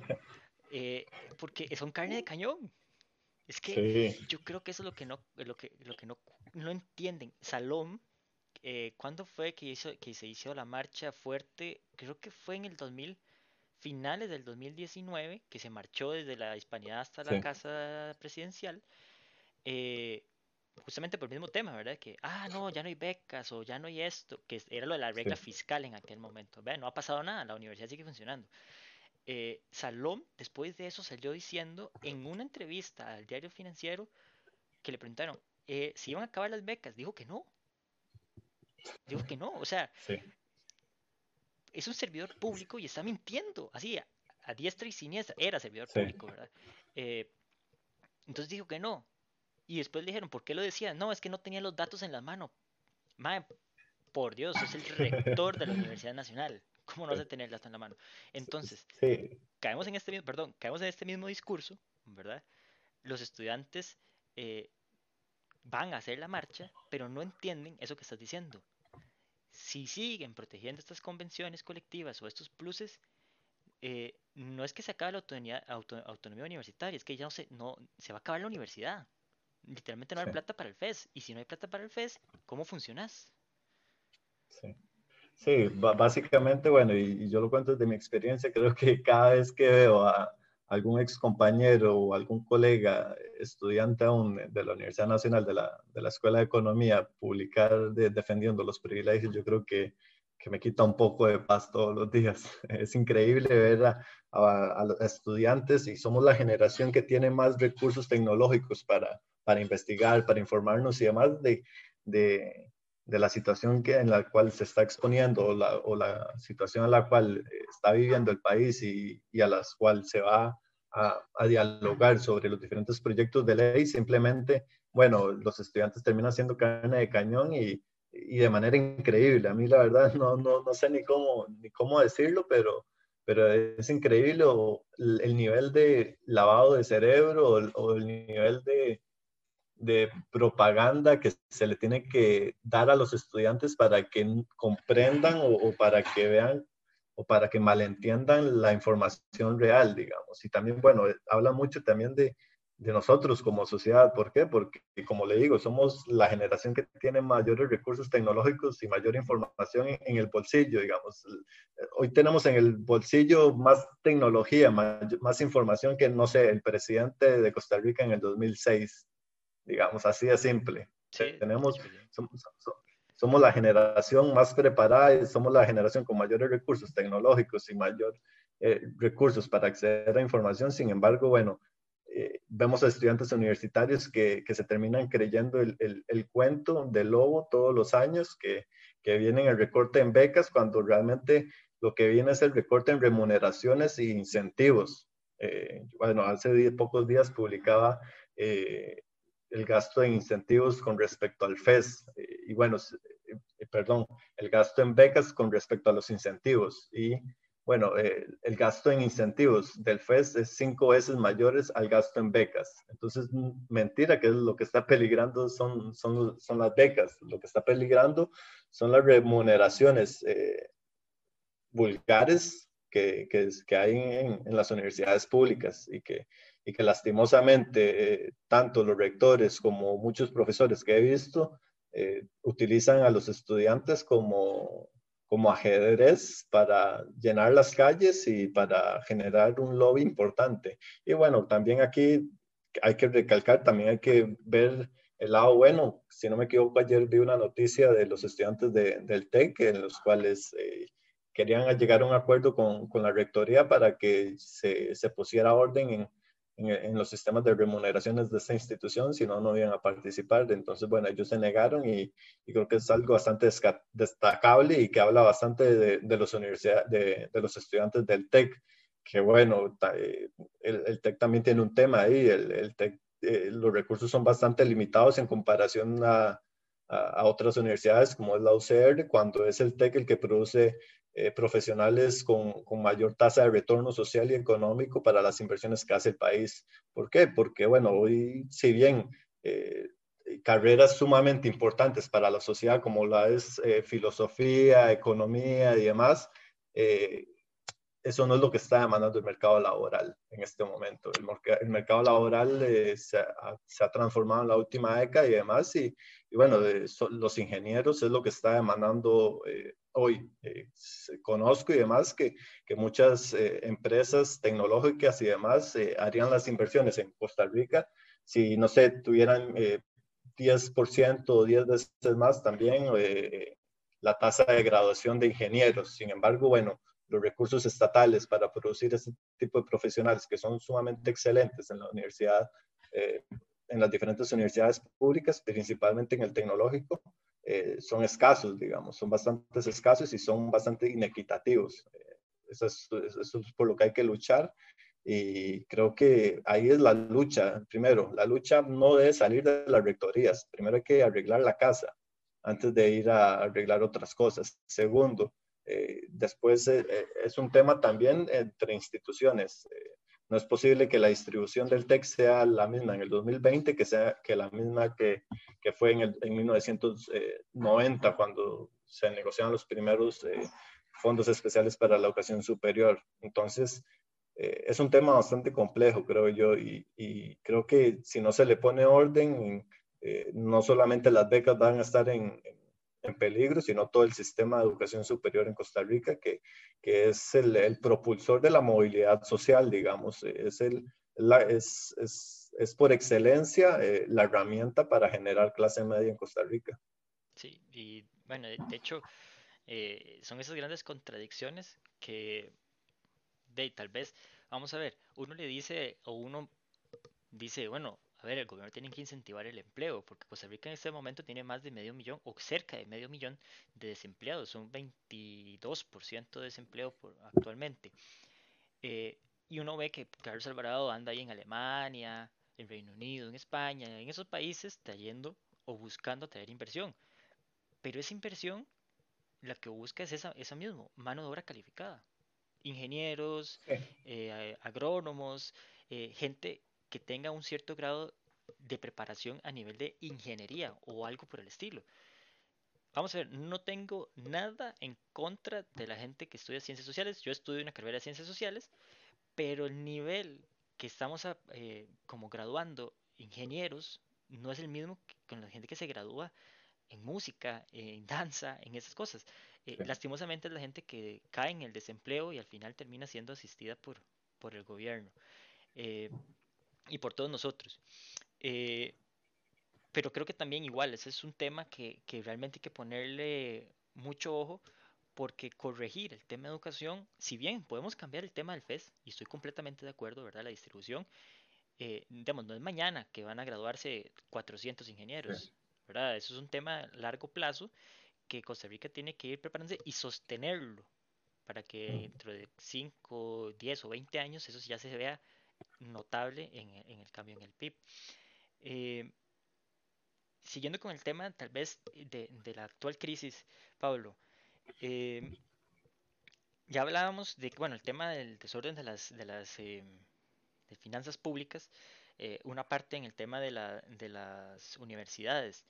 Eh, porque son carne de cañón. Es que sí. Yo creo que eso es lo que no, lo que, lo que no, no entienden. Salom, eh, ¿cuándo fue que, hizo, que se hizo la marcha fuerte? Creo que fue en el dos mil, finales del dos mil diecinueve, que se marchó desde la Hispanidad hasta la sí. casa presidencial, eh, justamente por el mismo tema, ¿verdad? Que, ah, no, ya no hay becas o ya no hay esto, que era lo de la regla sí. fiscal en aquel momento. Vean, no ha pasado nada, la universidad sigue funcionando. Eh, Salom, después de eso, salió diciendo en una entrevista al diario financiero que le preguntaron eh, si iban a acabar las becas. Dijo que no. Dijo que no. O sea, sí. es un servidor público y está mintiendo. Así, a, a diestra y siniestra. Era servidor sí. público, ¿verdad? Eh, entonces dijo que no. Y después le dijeron, ¿por qué lo decía? No, es que no tenía los datos en la mano. Mae, por Dios, es el rector de la Universidad Nacional. ¿Cómo no vas a tener el dato en la mano? Entonces, sí. caemos en este mismo, perdón, caemos en este mismo discurso, ¿verdad? Los estudiantes eh, van a hacer la marcha, pero no entienden eso que estás diciendo. Si siguen protegiendo estas convenciones colectivas o estos pluses, eh, no es que se acabe la autonomía, auto, autonomía universitaria, es que ya no se, no, se va a acabar la universidad. Literalmente no hay sí. plata para el F E S. Y si no hay plata para el F E S, ¿cómo funcionas? Sí, sí, básicamente, bueno, y, y yo lo cuento desde mi experiencia, creo que cada vez que veo a algún ex compañero o algún colega, estudiante aún de la Universidad Nacional, de la, de la Escuela de Economía, publicar de, defendiendo los privilegios, yo creo que, que me quita un poco de paz todos los días. Es increíble ver a, a, a los estudiantes, y somos la generación que tiene más recursos tecnológicos para, para investigar, para informarnos y demás de, de, de la situación que, en la cual se está exponiendo o la, o la situación en la cual está viviendo el país y, y a las cuales se va a, a dialogar sobre los diferentes proyectos de ley. Simplemente, bueno, los estudiantes terminan siendo carne de cañón y, y de manera increíble. A mí la verdad no, no, no sé ni cómo, ni cómo decirlo, pero, pero es increíble el, el nivel de lavado de cerebro o, o el nivel de, de propaganda que se le tiene que dar a los estudiantes para que comprendan o, o para que vean o para que malentiendan la información real, digamos. Y también, bueno, habla mucho también de, de nosotros como sociedad. ¿Por qué? Porque, como le digo, somos la generación que tiene mayores recursos tecnológicos y mayor información en, en el bolsillo, digamos. Hoy tenemos en el bolsillo más tecnología, más, más información que, no sé, el presidente de Costa Rica en el dos mil seis. Digamos, así de simple. Sí, Tenemos, somos, somos la generación más preparada y somos la generación con mayores recursos tecnológicos y mayores eh, recursos para acceder a información. Sin embargo, bueno, eh, vemos a estudiantes universitarios que, que se terminan creyendo el, el, el cuento del lobo todos los años, que, que viene el recorte en becas, cuando realmente lo que viene es el recorte en remuneraciones e incentivos. Eh, bueno, hace diez, pocos días publicaba... Eh, el gasto en incentivos con respecto al F E S, eh, y bueno, eh, perdón, el gasto en becas con respecto a los incentivos. Y bueno, eh, el gasto en incentivos del F E S es cinco veces mayores al gasto en becas. Entonces, mentira, que lo que está peligrando son, son, son las becas. Lo que está peligrando son las remuneraciones eh, vulgares que, que, que hay en, en, las universidades públicas y que, y que lastimosamente eh, tanto los rectores como muchos profesores que he visto eh, utilizan a los estudiantes como, como ajedrez para llenar las calles y para generar un lobby importante. Y bueno, también aquí hay que recalcar, también hay que ver el lado bueno. Si no me equivoco, ayer vi una noticia de los estudiantes de, del TEC en los cuales eh, querían llegar a un acuerdo con, con la rectoría para que se, se pusiera orden en, en, en, los sistemas de remuneraciones de esta institución, si no, no iban a participar. Entonces, bueno, ellos se negaron y, y creo que es algo bastante destacable y que habla bastante de, de, los, universidades, de, de los estudiantes del TEC, que bueno, el, el TEC también tiene un tema ahí, el, el TEC, eh, los recursos son bastante limitados en comparación a, a, a otras universidades como es la U C R, cuando es el TEC el que produce Eh, profesionales con, con mayor tasa de retorno social y económico para las inversiones que hace el país. ¿Por qué? Porque, bueno, hoy, si bien eh, carreras sumamente importantes para la sociedad, como la es eh, filosofía, economía y demás, eh, eso no es lo que está demandando el mercado laboral en este momento. El, el mercado laboral eh, se, ha, se ha transformado en la última década y demás, y, y bueno, de, so, los ingenieros es lo que está demandando eh, hoy. Eh, conozco y demás que, que muchas eh, empresas tecnológicas y demás eh, harían las inversiones en Costa Rica si, no sé, tuvieran eh, diez por ciento o diez veces más también eh, la tasa de graduación de ingenieros. Sin embargo, bueno, los recursos estatales para producir este tipo de profesionales que son sumamente excelentes en la universidad, eh, en las diferentes universidades públicas, principalmente en el tecnológico, eh, son escasos, digamos, son bastante escasos y son bastante inequitativos. Eh, eso, es, eso es por lo que hay que luchar y creo que ahí es la lucha. Primero, la lucha no debe salir de las rectorías. Primero hay que arreglar la casa antes de ir a arreglar otras cosas. Segundo, Eh, después eh, es un tema también entre instituciones. Eh, no es posible que la distribución del TEC sea la misma en el dos mil veinte que sea que la misma que, que fue en, el, en mil novecientos noventa cuando se negociaron los primeros eh, fondos especiales para la educación superior. Entonces, eh, es un tema bastante complejo, creo yo, y, y creo que si no se le pone orden, eh, no solamente las becas van a estar en, en en peligro, sino todo el sistema de educación superior en Costa Rica, que, que es el, el propulsor de la movilidad social, digamos, es, el, la, es, es, es por excelencia eh, la herramienta para generar clase media en Costa Rica. Sí, y bueno, de, de hecho, eh, son esas grandes contradicciones que, de tal vez, vamos a ver, uno le dice, o uno dice, bueno, a ver, el gobierno tiene que incentivar el empleo, porque Costa Rica en este momento tiene más de medio millón o cerca de medio millón de desempleados, son veintidós por ciento de desempleo por, actualmente. Eh, y uno ve que Carlos Alvarado anda ahí en Alemania, en Reino Unido, en España, en esos países trayendo o buscando traer inversión. Pero esa inversión la que busca es esa, esa misma, mano de obra calificada. Ingenieros, eh, agrónomos, eh, gente que tenga un cierto grado de preparación a nivel de ingeniería o algo por el estilo. Vamos a ver, no tengo nada en contra de la gente que estudia ciencias sociales. Yo estudio una carrera de ciencias sociales, pero el nivel que estamos a, eh, como graduando ingenieros no es el mismo que con la gente que se gradúa en música, en danza, en esas cosas. Eh, sí. Lastimosamente es la gente que cae en el desempleo y al final termina siendo asistida por, por el gobierno eh, y por todos nosotros. Eh, pero creo que también igual, ese es un tema que, que realmente hay que ponerle mucho ojo porque corregir el tema de educación, si bien podemos cambiar el tema del F E S, y estoy completamente de acuerdo, ¿verdad? La distribución, eh, digamos, no es mañana que van a graduarse cuatrocientos ingenieros, sí. ¿Verdad? Eso es un tema a largo plazo que Costa Rica tiene que ir preparándose y sostenerlo para que dentro de cinco, diez o veinte años eso ya se vea notable en, en el cambio en el P I B. Eh, siguiendo con el tema tal vez de, de la actual crisis, Pablo, eh, ya hablábamos de, bueno, el tema del desorden de las, de las eh, de finanzas públicas, eh, una parte en el tema de, la, de las universidades.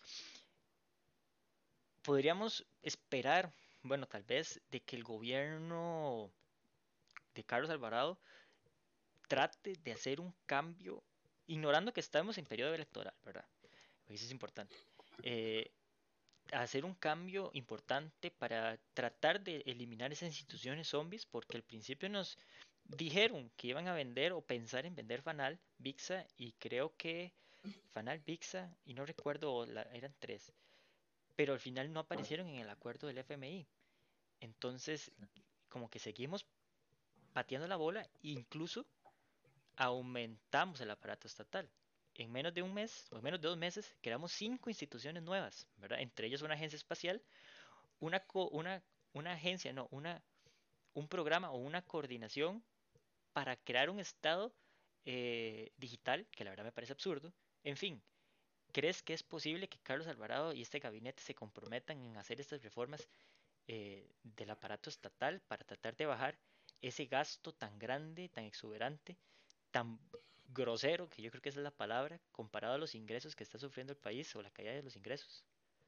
Podríamos esperar, bueno, tal vez, de que el gobierno de Carlos Alvarado trate de hacer un cambio, ignorando que estamos en periodo electoral, ¿verdad? Eso es importante. Eh, hacer un cambio importante para tratar de eliminar esas instituciones zombies, porque al principio nos dijeron que iban a vender o pensar en vender Fanal, Bixa, y creo que Fanal, Bixa, y no recuerdo, la, eran tres, pero al final no aparecieron en el acuerdo del F M I. Entonces, como que seguimos pateando la bola, incluso aumentamos el aparato estatal. En menos de un mes, o en menos de dos meses, creamos cinco instituciones nuevas, ¿verdad? Entre ellas una agencia espacial, una, co una, una agencia, no, una, un programa o una coordinación para crear un estado eh, digital, que la verdad me parece absurdo. En fin, ¿crees que es posible que Carlos Alvarado y este gabinete se comprometan en hacer estas reformas eh, del aparato estatal para tratar de bajar ese gasto tan grande, tan exuberante, tan grosero, que yo creo que esa es la palabra, comparado a los ingresos que está sufriendo el país o la caída de los ingresos?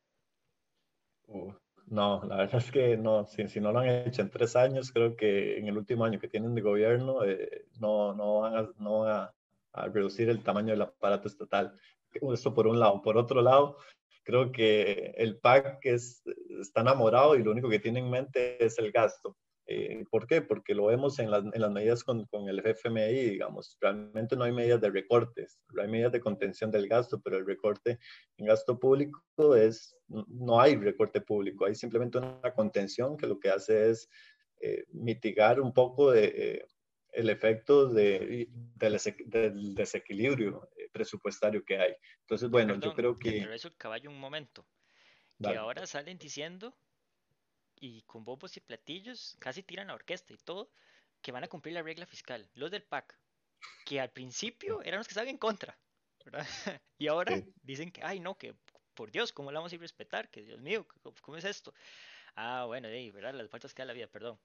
Uh, no, la verdad es que no, si, si no lo han hecho en tres años, creo que en el último año que tienen de gobierno eh, no, no van, a, no van a, a reducir el tamaño del aparato estatal. Eso por un lado. Por otro lado, creo que el P A C es, está enamorado y lo único que tiene en mente es el gasto. Eh, ¿Por qué? Porque lo vemos en las, en las medidas con, con el F M I, digamos, realmente no hay medidas de recortes, hay medidas de contención del gasto, pero el recorte en gasto público es, no hay recorte público, hay simplemente una contención que lo que hace es eh, mitigar un poco de, eh, el efecto de, de, del desequilibrio presupuestario que hay. Entonces, bueno, Perdón, yo creo que... te regreso el caballo un momento. Que Dale. ahora salen diciendo, y con bombos y platillos, casi tiran la orquesta y todo, que van a cumplir la regla fiscal, los del P A C, que al principio eran los que estaban en contra, ¿verdad? Y ahora Sí. dicen que, ay no, que por Dios, ¿cómo la vamos a ir a respetar? Que Dios mío, ¿cómo es esto? Ah, bueno, de ¿verdad? Las faltas que da la vida, perdón.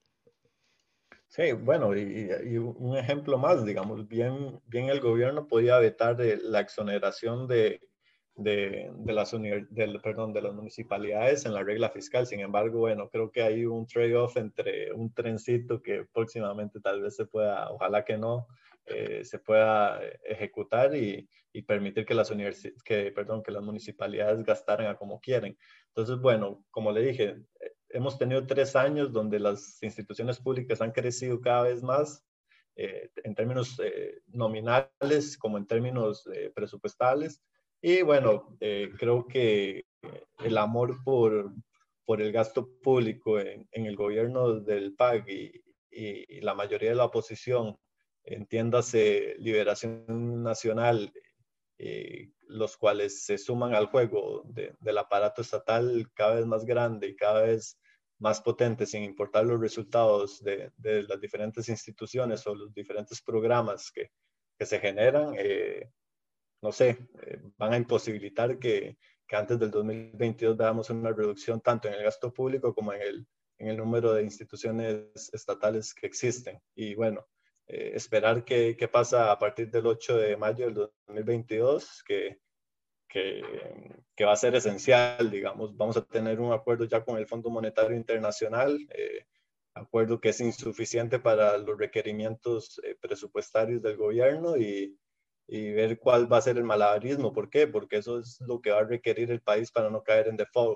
Sí, bueno, y, y, un ejemplo más, digamos, bien, bien el gobierno podía vetar de la exoneración de, de, de, las del, perdón, de las municipalidades en la regla fiscal. Sin embargo, bueno, creo que hay un trade-off entre un trencito que próximamente tal vez se pueda, ojalá que no, eh, se pueda ejecutar y, y permitir que las, que, perdón, que las municipalidades gastaran a como quieren. Entonces, bueno, como le dije, hemos tenido tres años donde las instituciones públicas han crecido cada vez más, eh, en términos eh, nominales como en términos eh, presupuestales. Y bueno, eh, creo que el amor por, por el gasto público en, en el gobierno del P A C y, y, y la mayoría de la oposición, entiéndase Liberación Nacional, eh, los cuales se suman al juego de, del aparato estatal cada vez más grande y cada vez más potente, sin importar los resultados de, de las diferentes instituciones o los diferentes programas que, que se generan, eh, no sé, eh, van a imposibilitar que, que antes del dos mil veintidós veamos una reducción tanto en el gasto público como en el, en el número de instituciones estatales que existen. Y bueno, eh, esperar qué, qué pasa a partir del ocho de mayo del dos mil veintidós, que, que, que va a ser esencial, digamos. Vamos a tener un acuerdo ya con el Fondo Monetario Internacional, eh, acuerdo que es insuficiente para los requerimientos eh, presupuestarios del gobierno y, y ver cuál va a ser el malabarismo. ¿Por qué? Porque eso es lo que va a requerir el país para no caer en default.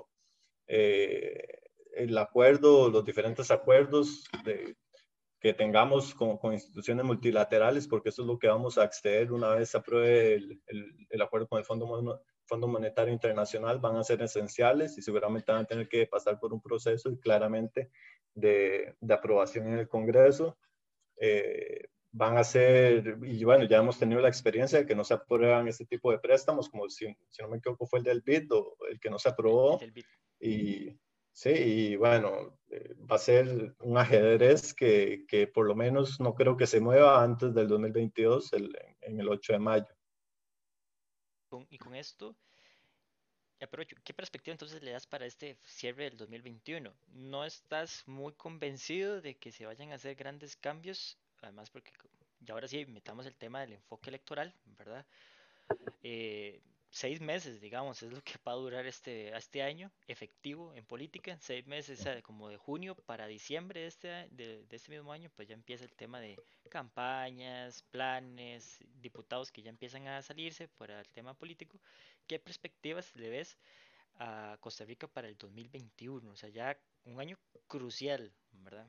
Eh, el acuerdo, los diferentes acuerdos de, que tengamos con, con instituciones multilaterales, porque eso es lo que vamos a acceder una vez se apruebe el, el, el acuerdo con el Fondo, Fondo Monetario Internacional, van a ser esenciales y seguramente van a tener que pasar por un proceso y claramente de, de aprobación en el Congreso. Eh, van a ser, y bueno, ya hemos tenido la experiencia de que no se aprueban este tipo de préstamos, como si, si no me equivoco fue el del B I D o el que no se aprobó. El, el y sí, y bueno, eh, va a ser un ajedrez que, que por lo menos no creo que se mueva antes del dos mil veintidós, el, en el ocho de mayo. Con, y con esto, aprovecho, ¿qué perspectiva entonces le das para este cierre del dos mil veintiuno? ¿No estás muy convencido de que se vayan a hacer grandes cambios? Además, porque co- y ahora sí, metamos el tema del enfoque electoral, ¿verdad? eh, Seis meses, digamos, es lo que va a durar este, este año efectivo en política. Seis meses, o sea, como de junio para diciembre de este, a- de, de este mismo año, pues ya empieza el tema de campañas, planes, diputados que ya empiezan a salirse para el tema político. ¿Qué perspectivas le ves a Costa Rica para el dos mil veintiuno? O sea, ya un año crucial, ¿verdad?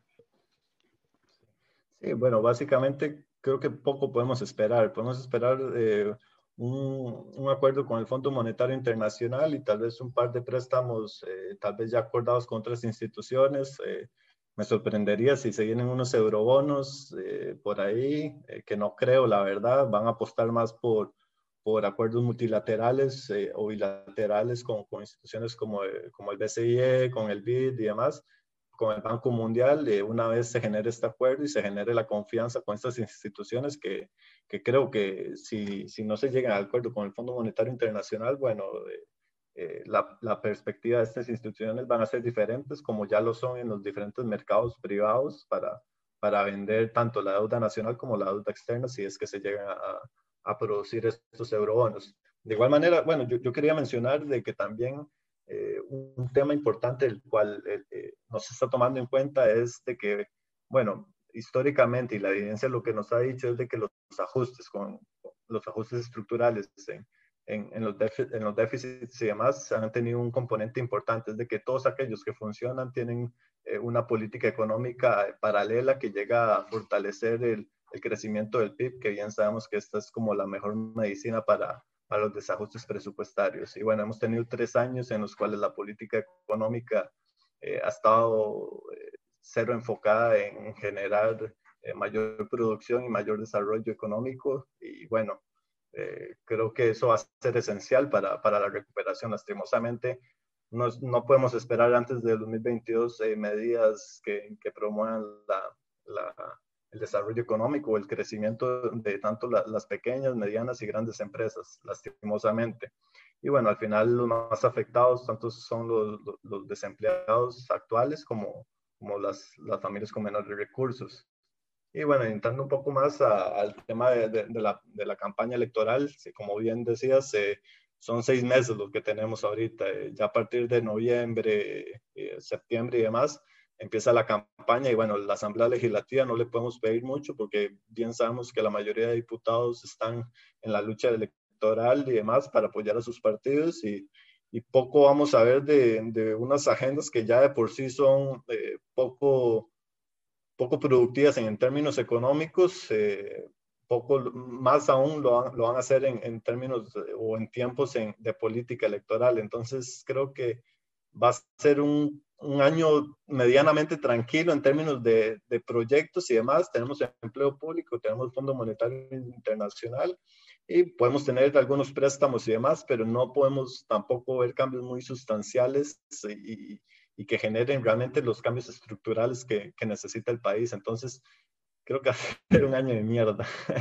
Sí, bueno, básicamente creo que poco podemos esperar. Podemos esperar eh, un, un acuerdo con el Fondo Monetario Internacional y tal vez un par de préstamos, eh, tal vez ya acordados con otras instituciones. Eh, me sorprendería si se vienen unos eurobonos eh, por ahí, eh, que no creo, la verdad. Van a apostar más por, por acuerdos multilaterales eh, o bilaterales con, con instituciones como, eh, como el B C I E, con el B I D y demás, con el Banco Mundial, eh, una vez se genere este acuerdo y se genere la confianza con estas instituciones que, que creo que si, si no se llega al acuerdo con el Fondo Monetario Internacional, bueno, eh, eh, la, la perspectiva de estas instituciones van a ser diferentes como ya lo son en los diferentes mercados privados para, para vender tanto la deuda nacional como la deuda externa si es que se llegan a, a producir estos eurobonos. De igual manera, bueno, yo, yo quería mencionar de que también eh, un tema importante el cual eh, eh, no se está tomando en cuenta es de que, bueno, históricamente y la evidencia lo que nos ha dicho es de que los ajustes, con, con los ajustes estructurales en, en, en, los en, los déficits y demás han tenido un componente importante, es de que todos aquellos que funcionan tienen eh, una política económica paralela que llega a fortalecer el, el crecimiento del P I B, que bien sabemos que esta es como la mejor medicina para, a los desajustes presupuestarios. Y bueno, hemos tenido tres años en los cuales la política económica eh, ha estado eh, cero enfocada en generar eh, mayor producción y mayor desarrollo económico. Y bueno, eh, creo que eso va a ser esencial para, para la recuperación. Lastimosamente, no, no podemos esperar antes del dos mil veintidós eh, medidas que, que promuevan la, la, el desarrollo económico o el crecimiento de tanto la, las pequeñas, medianas y grandes empresas, lastimosamente. Y bueno, al final los más afectados tanto son los, los, los desempleados actuales como, como las, las familias con menores recursos. Y bueno, entrando un poco más a, al tema de, de, de, la, de, la, campaña electoral, como bien decías, eh, son seis meses los que tenemos ahorita. Eh, ya a partir de noviembre, eh, septiembre y demás, empieza la campaña y bueno, la Asamblea Legislativa no le podemos pedir mucho porque bien sabemos que la mayoría de diputados están en la lucha electoral y demás para apoyar a sus partidos y, y poco vamos a ver de, de unas agendas que ya de por sí son eh, poco poco productivas en, en términos económicos, eh, poco más aún lo van, lo van a hacer en, en términos de, o en tiempos en, de política electoral. Entonces creo que va a ser un, un año medianamente tranquilo en términos de, de proyectos y demás. Tenemos empleo público, tenemos Fondo Monetario Internacional y podemos tener algunos préstamos y demás, pero no podemos tampoco ver cambios muy sustanciales y, y que generen realmente los cambios estructurales que, que necesita el país. Entonces, creo que va a ser un año de mierda.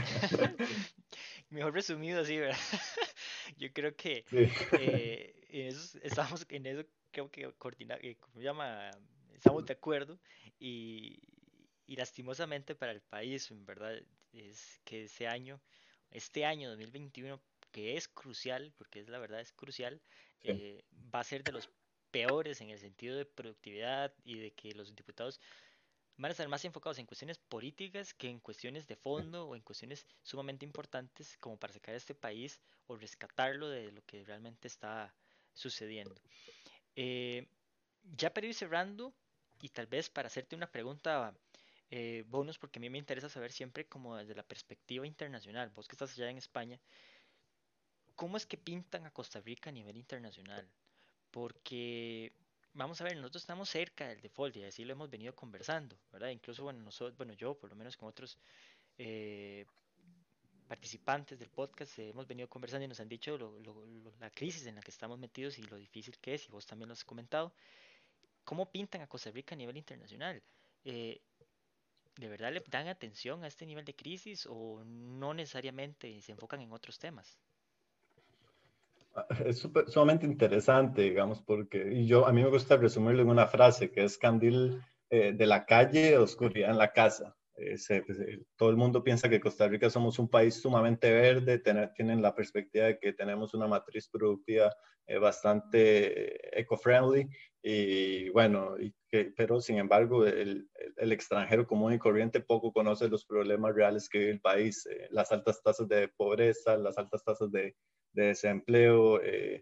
Mejor resumido así, ¿verdad? Yo creo que Sí. eh, en eso, estamos en eso, creo que coordina, eh, ¿cómo se llama? Estamos de acuerdo y, y lastimosamente para el país, en verdad, es que ese año, este año dos mil veintiuno, que es crucial, porque es la verdad, es crucial, Sí. eh, va a ser de los peores en el sentido de productividad y de que los diputados van a estar más enfocados en cuestiones políticas que en cuestiones de fondo o en cuestiones sumamente importantes como para sacar a este país o rescatarlo de lo que realmente está sucediendo. Eh, ya para ir cerrando y tal vez para hacerte una pregunta eh, bonus, porque a mí me interesa saber siempre como desde la perspectiva internacional, vos que estás allá en España, ¿cómo es que pintan a Costa Rica a nivel internacional? Porque, vamos a ver, nosotros estamos cerca del default y así lo hemos venido conversando, ¿verdad? Incluso, bueno, nosotros, bueno, yo por lo menos con otros eh, participantes del podcast eh, hemos venido conversando y nos han dicho lo, lo, lo, la crisis en la que estamos metidos y lo difícil que es, y vos también lo has comentado. ¿Cómo pintan a Costa Rica a nivel internacional? Eh, ¿De verdad le dan atención a este nivel de crisis o no necesariamente se enfocan en otros temas? Es super, sumamente interesante, digamos, porque y yo, a mí me gusta resumirlo en una frase que es candil eh, de la calle, oscuridad en la casa. Eh, se, pues, eh, todo el mundo piensa que Costa Rica somos un país sumamente verde, tener, tienen la perspectiva de que tenemos una matriz productiva eh, bastante eco-friendly, y bueno, y que, pero sin embargo el, el, extranjero común y corriente poco conoce los problemas reales que vive el país, eh, las altas tasas de pobreza, las altas tasas de de desempleo, eh,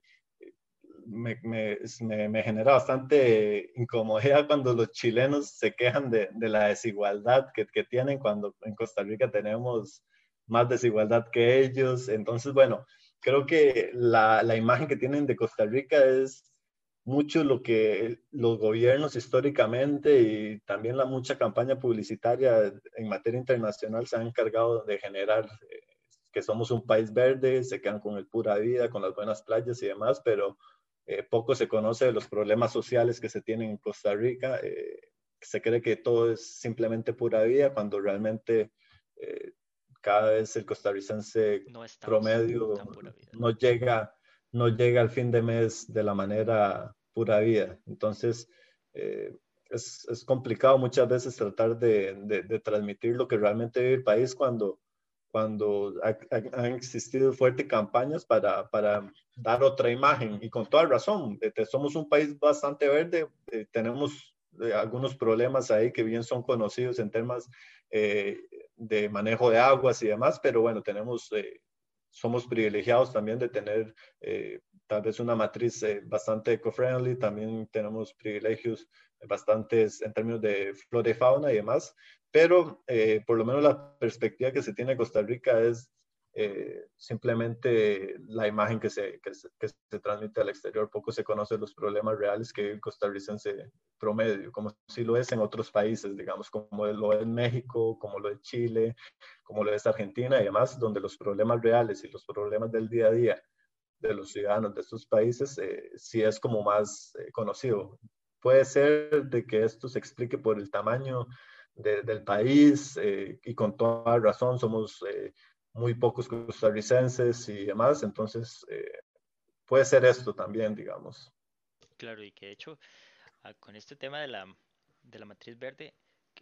me, me, me, me genera bastante incomodidad cuando los chilenos se quejan de, de la desigualdad que, que tienen, cuando en Costa Rica tenemos más desigualdad que ellos. Entonces, bueno, creo que la, la imagen que tienen de Costa Rica es mucho lo que los gobiernos históricamente y también la mucha campaña publicitaria en materia internacional se han encargado de generar, eh, que somos un país verde, se quedan con el pura vida, con las buenas playas y demás, pero eh, poco se conoce de los problemas sociales que se tienen en Costa Rica. Eh, se cree que todo es simplemente pura vida, cuando realmente eh, cada vez el costarricense No promedio no llega, no llega al fin de mes de la manera pura vida. Entonces, eh, es, es complicado muchas veces tratar de, de, de transmitir lo que realmente vive el país cuando cuando ha, ha, han existido fuertes campañas para, para dar otra imagen, y con toda razón. Eh, somos un país bastante verde, eh, tenemos eh, algunos problemas ahí que bien son conocidos en temas eh, de manejo de aguas y demás, pero bueno, tenemos, eh, somos privilegiados también de tener eh, tal vez una matriz eh, bastante eco-friendly, también tenemos privilegios bastantes en términos de flora y fauna y demás. Pero eh, por lo menos la perspectiva que se tiene de Costa Rica es eh, simplemente la imagen que se, que, se, que se transmite al exterior. Poco se conocen los problemas reales que el costarricense promedio, como si lo es en otros países, digamos, como lo es México, como lo es Chile, como lo es Argentina y demás, donde los problemas reales y los problemas del día a día de los ciudadanos de estos países eh, sí es como más eh, conocido. Puede ser de que esto se explique por el tamaño De, del país, eh, y con toda razón somos eh, muy pocos costarricenses y demás, entonces eh, puede ser esto también, digamos. Claro, y que de hecho, con este tema de la, de la matriz verde,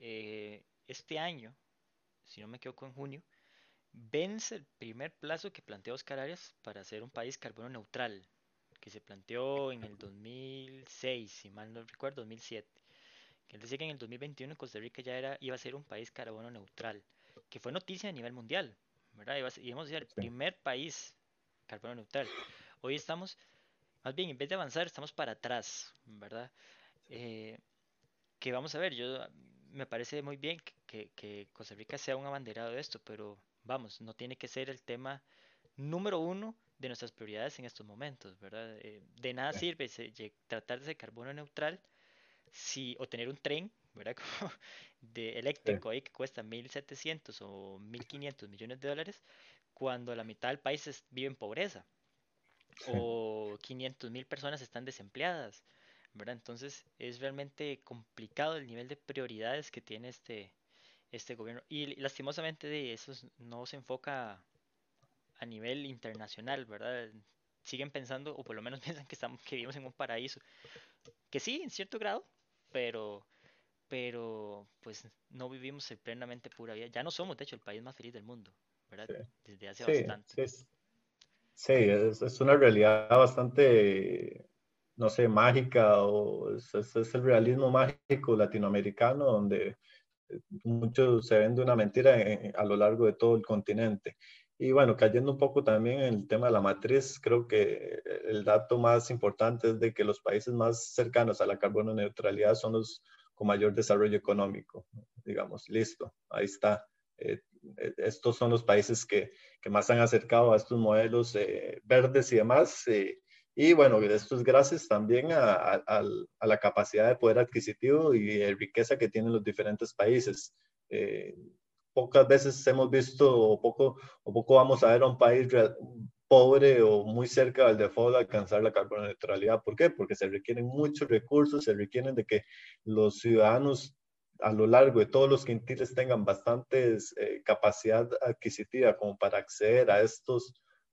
que este año, si no me equivoco en junio, vence el primer plazo que planteó Oscar Arias para ser un país carbono neutral, que se planteó en el dos mil seis, si mal no recuerdo, dos mil siete. Es decir, que en el dos mil veintiuno Costa Rica ya era, iba a ser un país carbono neutral, que fue noticia a nivel mundial, ¿verdad? Iba a ser, íbamos a ser el primer país carbono neutral. Hoy estamos, más bien, en vez de avanzar, estamos para atrás, ¿verdad? Eh, que vamos a ver, yo me parece muy bien que, que, que Costa Rica sea un abanderado de esto, pero vamos, no tiene que ser el tema número uno de nuestras prioridades en estos momentos, ¿verdad? Eh, de nada sirve se, tratar de ser carbono neutral si, o tener un tren, ¿verdad? Como de eléctrico ahí que cuesta mil setecientos o mil quinientos millones de dólares, cuando la mitad del país es, vive en pobreza, sí, o quinientas mil personas están desempleadas, ¿verdad? Entonces es realmente complicado el nivel de prioridades que tiene este, este gobierno, y lastimosamente de eso no se enfoca a nivel internacional, ¿verdad? Siguen pensando, o por lo menos piensan que, estamos, que vivimos en un paraíso, que sí, en cierto grado, pero, pero pues no vivimos plenamente pura vida. Ya no somos, de hecho, el país más feliz del mundo, ¿verdad? Sí. Desde hace sí, bastante. Sí, sí es, es una realidad bastante, no sé, mágica, o es, es, es el realismo mágico latinoamericano, donde mucho se vende una mentira en, a lo largo de todo el continente. Y bueno, cayendo un poco también en el tema de la matriz, creo que el dato más importante es de que los países más cercanos a la carbono neutralidad son los con mayor desarrollo económico. Digamos, listo, ahí está. Eh, estos son los países que, que más han acercado a estos modelos eh, verdes y demás. Eh, y bueno, esto es gracias también a, a, a la capacidad de poder adquisitivo y de riqueza que tienen los diferentes países. Eh, pocas veces hemos visto o poco, o poco vamos a ver a un país real, pobre o muy cerca del default alcanzar la carbono neutralidad. ¿Por qué? Porque se requieren muchos recursos, se requieren de que los ciudadanos a lo largo de todos los quintiles tengan bastante eh, capacidad adquisitiva como para acceder a estos,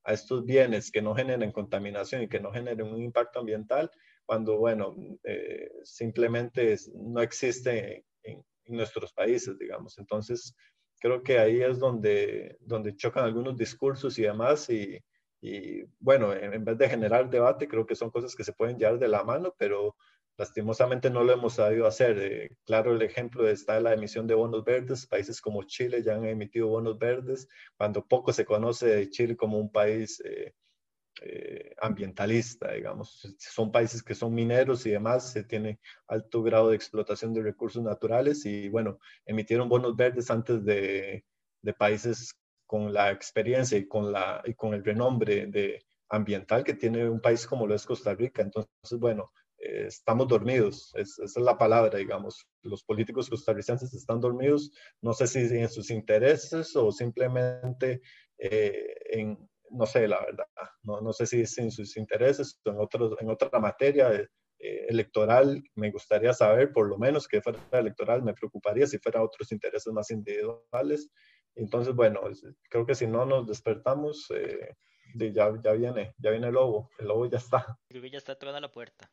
a estos bienes que no generen contaminación y que no generen un impacto ambiental, cuando, bueno, eh, simplemente es, no existe en, en nuestros países, digamos. Entonces, creo que ahí es donde, donde chocan algunos discursos y demás, y, y bueno, en, en vez de generar debate, creo que son cosas que se pueden llevar de la mano, pero lastimosamente no lo hemos sabido hacer. Eh, claro, el ejemplo está la emisión de bonos verdes. Países como Chile ya han emitido bonos verdes, cuando poco se conoce de Chile como un país eh, eh, ambientalista, digamos. Son países que son mineros y demás, se tiene alto grado de explotación de recursos naturales y, bueno, emitieron bonos verdes antes de, de países con la experiencia y con, la, y con el renombre de ambiental que tiene un país como lo es Costa Rica. Entonces, bueno, eh, estamos dormidos, es, esa es la palabra, digamos. Los políticos costarricenses están dormidos, no sé si en sus intereses o simplemente eh, en, no sé, la verdad, no, no sé si es en sus intereses o en, otros, en otra materia eh, electoral. Me gustaría saber, por lo menos, que fuera electoral, me preocuparía si fuera otros intereses más individuales. Entonces, bueno, creo que si no nos despertamos, eh, de ya, ya viene, ya viene el lobo, el lobo ya está. Creo que ya está tocando la puerta.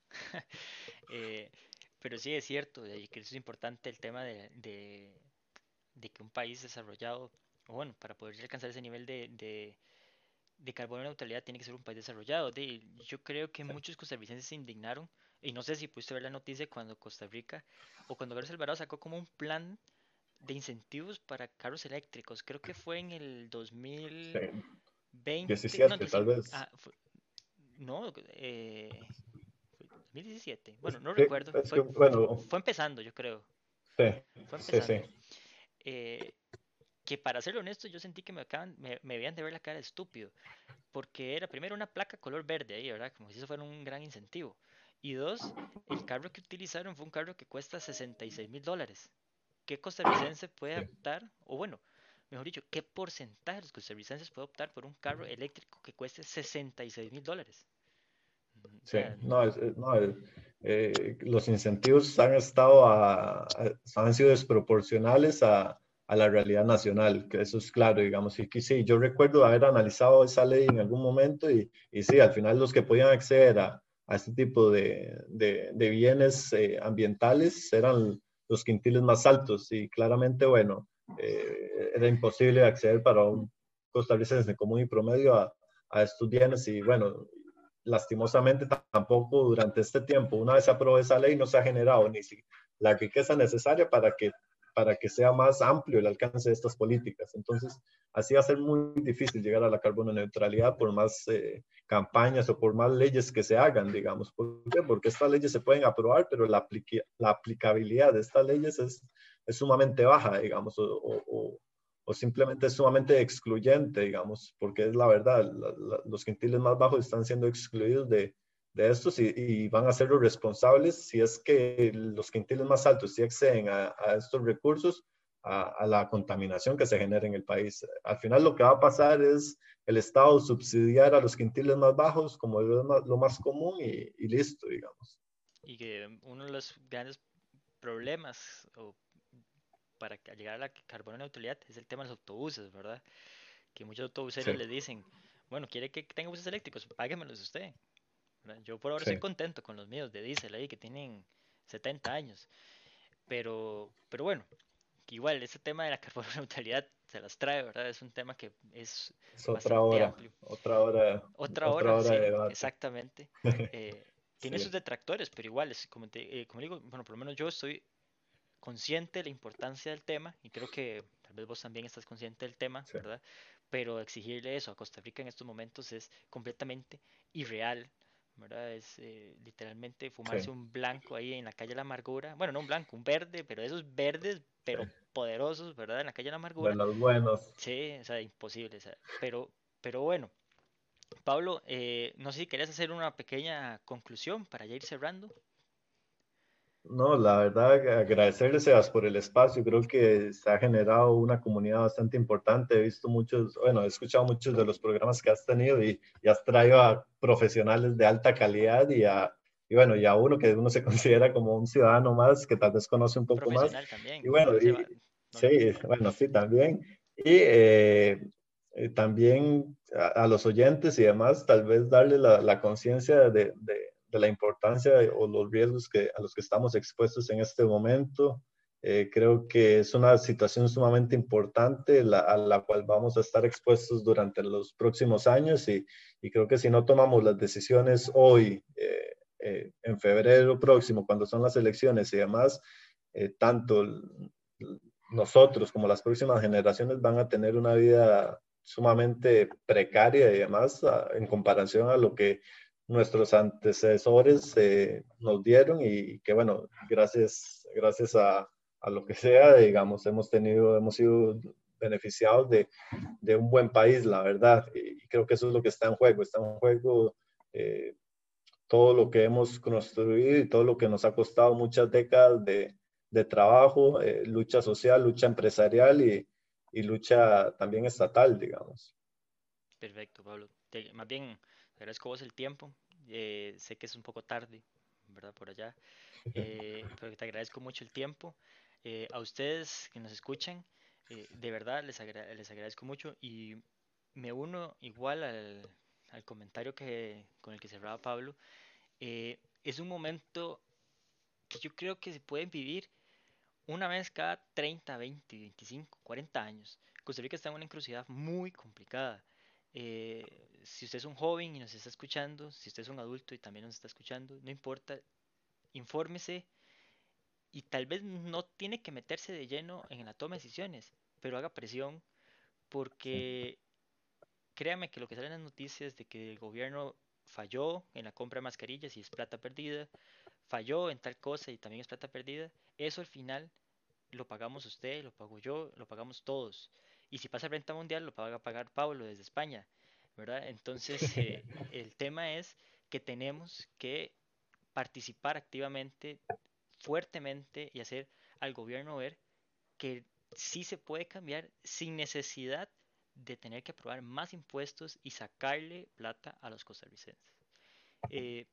eh, pero sí es cierto, y que eso es importante el tema de, de, de que un país desarrollado, o bueno, para poder alcanzar ese nivel de, de, de carbono neutralidad tiene que ser un país desarrollado. De, yo creo que muchos costarricenses se indignaron, y no sé si pudiste ver la noticia cuando Costa Rica, o cuando Carlos Alvarado sacó como un plan de incentivos para carros eléctricos. Creo que fue en el dos mil veinte. diecisiete, no, tal vez. Ah, fue, no, eh, dos mil diecisiete. Bueno, no Sí, recuerdo. es Fue, que, bueno, fue empezando, yo creo. Sí, Fue sí, empezando. sí. Eh, que para ser honesto, yo sentí que me acaban, me, me habían de ver la cara de estúpido. Porque era primero una placa color verde ahí, ¿verdad? Como si eso fuera un gran incentivo. Y dos, el carro que utilizaron fue un carro que cuesta sesenta y seis mil dólares. ¿Qué costarricense puede Sí. optar? O bueno, mejor dicho, ¿qué porcentaje de los costarricenses puede optar por un carro eléctrico que cueste sesenta y seis mil dólares? O Sí, sea, no, es, es- no, el- eh, los incentivos han estado a, a- han sido desproporcionales a, a la realidad nacional, que eso es claro, digamos, y que sí, yo recuerdo haber analizado esa ley en algún momento y, y sí, al final los que podían acceder a, a este tipo de, de, de bienes eh, ambientales eran los quintiles más altos y claramente, bueno, eh, era imposible acceder para un costarricense común y promedio a, a estos bienes y bueno, lastimosamente tampoco durante este tiempo, una vez se aprobó esa ley, no se ha generado ni si la riqueza necesaria para que, para que sea más amplio el alcance de estas políticas. Entonces, así va a ser muy difícil llegar a la carbono neutralidad por más eh, campañas o por más leyes que se hagan, digamos. ¿Por qué? Porque estas leyes se pueden aprobar, pero la, aplica la aplicabilidad de estas leyes es, es sumamente baja, digamos, o, o, o simplemente es sumamente excluyente, digamos, porque es la verdad, la, la, los quintiles más bajos están siendo excluidos de, de estos y, y van a ser los responsables si es que los quintiles más altos sí acceden a, a estos recursos, a, a la contaminación que se genera en el país. Al final lo que va a pasar es el Estado subsidiar a los quintiles más bajos como lo más, lo más común y, y listo, digamos. y que uno de los grandes problemas o para llegar a la carbono neutralidad es el tema de los autobuses, ¿verdad? Que muchos autobuseros Sí. les dicen, bueno, ¿quiere que tenga buses eléctricos? Páguemelos usted. ¿Verdad? Yo por ahora Sí. estoy contento con los míos de diésel ahí que tienen setenta años. Pero, pero bueno, igual ese tema de la carbono neutralidad se las trae, ¿verdad? Es un tema que es, Es otra bastante hora, amplio. otra hora, Otra otra hora, hora sí, de debate. exactamente. Eh, tiene Sí. sus detractores, pero igual, es como, te, eh, como digo, bueno, por lo menos yo estoy consciente de la importancia del tema y creo que tal vez vos también estás consciente del tema, Sí. ¿verdad? Pero exigirle eso a Costa Rica en estos momentos es completamente irreal, ¿verdad? Es eh, literalmente fumarse Sí. un blanco ahí en la calle de la Amargura, bueno, no un blanco, un verde, pero esos verdes, pero Sí. poderosos, ¿verdad? En la calle de la De Amargura. los buenos. Sí, o sea, imposible, o sea, pero, pero bueno, Pablo, eh, no sé si querías hacer una pequeña conclusión para ya ir cerrando. No, la verdad, agradecerle, Sebas, por el espacio. Creo que se ha generado una comunidad bastante importante. He visto muchos, bueno, he escuchado muchos de los programas que has tenido y, y has traído a profesionales de alta calidad y a, y bueno, y a uno que uno se considera como un ciudadano más, que tal vez conoce un poco más. Profesional también, Y bueno, no se va, y, no sí, olvidemos. bueno, sí, también. Y eh, eh, también a, a, los oyentes y demás, tal vez darle la, la conciencia de, de, de la importancia o los riesgos que, a los que estamos expuestos en este momento. Eh, creo que es una situación sumamente importante la, a la cual vamos a estar expuestos durante los próximos años y, y creo que si no tomamos las decisiones hoy, eh, eh, en febrero próximo, cuando son las elecciones y demás, eh, tanto nosotros como las próximas generaciones van a tener una vida sumamente precaria y demás a, en comparación a lo que nuestros antecesores eh, nos dieron y que bueno, gracias, gracias a a lo que sea, digamos, hemos tenido, hemos sido beneficiados de, de un buen país, la verdad, y creo que eso es lo que está en juego, está en juego eh, todo lo que hemos construido y todo lo que nos ha costado muchas décadas de, de trabajo, eh, lucha social, lucha empresarial y, y lucha también estatal, digamos. Perfecto, Pablo. Te, más bien, te agradezco a vos el tiempo, eh, sé que es un poco tarde, ¿verdad? Por allá, eh, pero te agradezco mucho el tiempo. Eh, a ustedes que nos escuchan, eh, de verdad les, agra les agradezco mucho y me uno igual al, al comentario que, con el que cerraba Pablo. Eh, es un momento que yo creo que se puede vivir una vez cada treinta, veinte, veinticinco, cuarenta años. Costa Rica está en una encrucijada muy complicada. Eh, si usted es un joven y nos está escuchando, si usted es un adulto y también nos está escuchando, no importa, infórmese y tal vez no tiene que meterse de lleno en la toma de decisiones, pero haga presión porque créame que lo que sale en las noticias de que el gobierno falló en la compra de mascarillas y es plata perdida, falló en tal cosa y también es plata perdida, eso al final lo pagamos usted, lo pago yo, lo pagamos todos. Y si pasa renta mundial, lo va a pagar Pablo desde España, ¿verdad? Entonces, eh, el tema es que tenemos que participar activamente, fuertemente y hacer al gobierno ver que sí se puede cambiar sin necesidad de tener que aprobar más impuestos y sacarle plata a los costarricenses. Eh,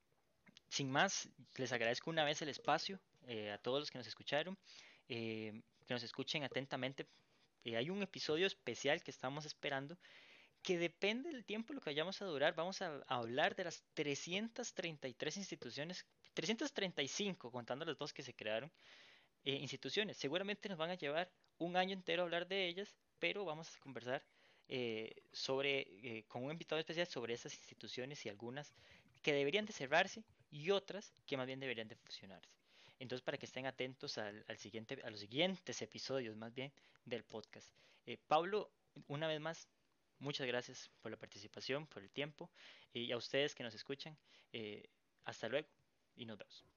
Sin más, les agradezco una vez el espacio eh, a todos los que nos escucharon, eh, que nos escuchen atentamente. Eh, hay un episodio especial que estamos esperando, que depende del tiempo lo que vayamos a durar. Vamos a, a hablar de las trescientas treinta y tres instituciones, trescientas treinta y cinco contando las dos que se crearon, eh, instituciones. Seguramente nos van a llevar un año entero a hablar de ellas, pero vamos a conversar eh, sobre, eh, con un invitado especial sobre esas instituciones y algunas que deberían de cerrarse y otras que más bien deberían de fusionarse. Entonces, para que estén atentos al, al siguiente, a los siguientes episodios más bien del podcast. Eh, Pablo, una vez más, muchas gracias por la participación, por el tiempo, y a ustedes que nos escuchan, eh, hasta luego y nos vemos.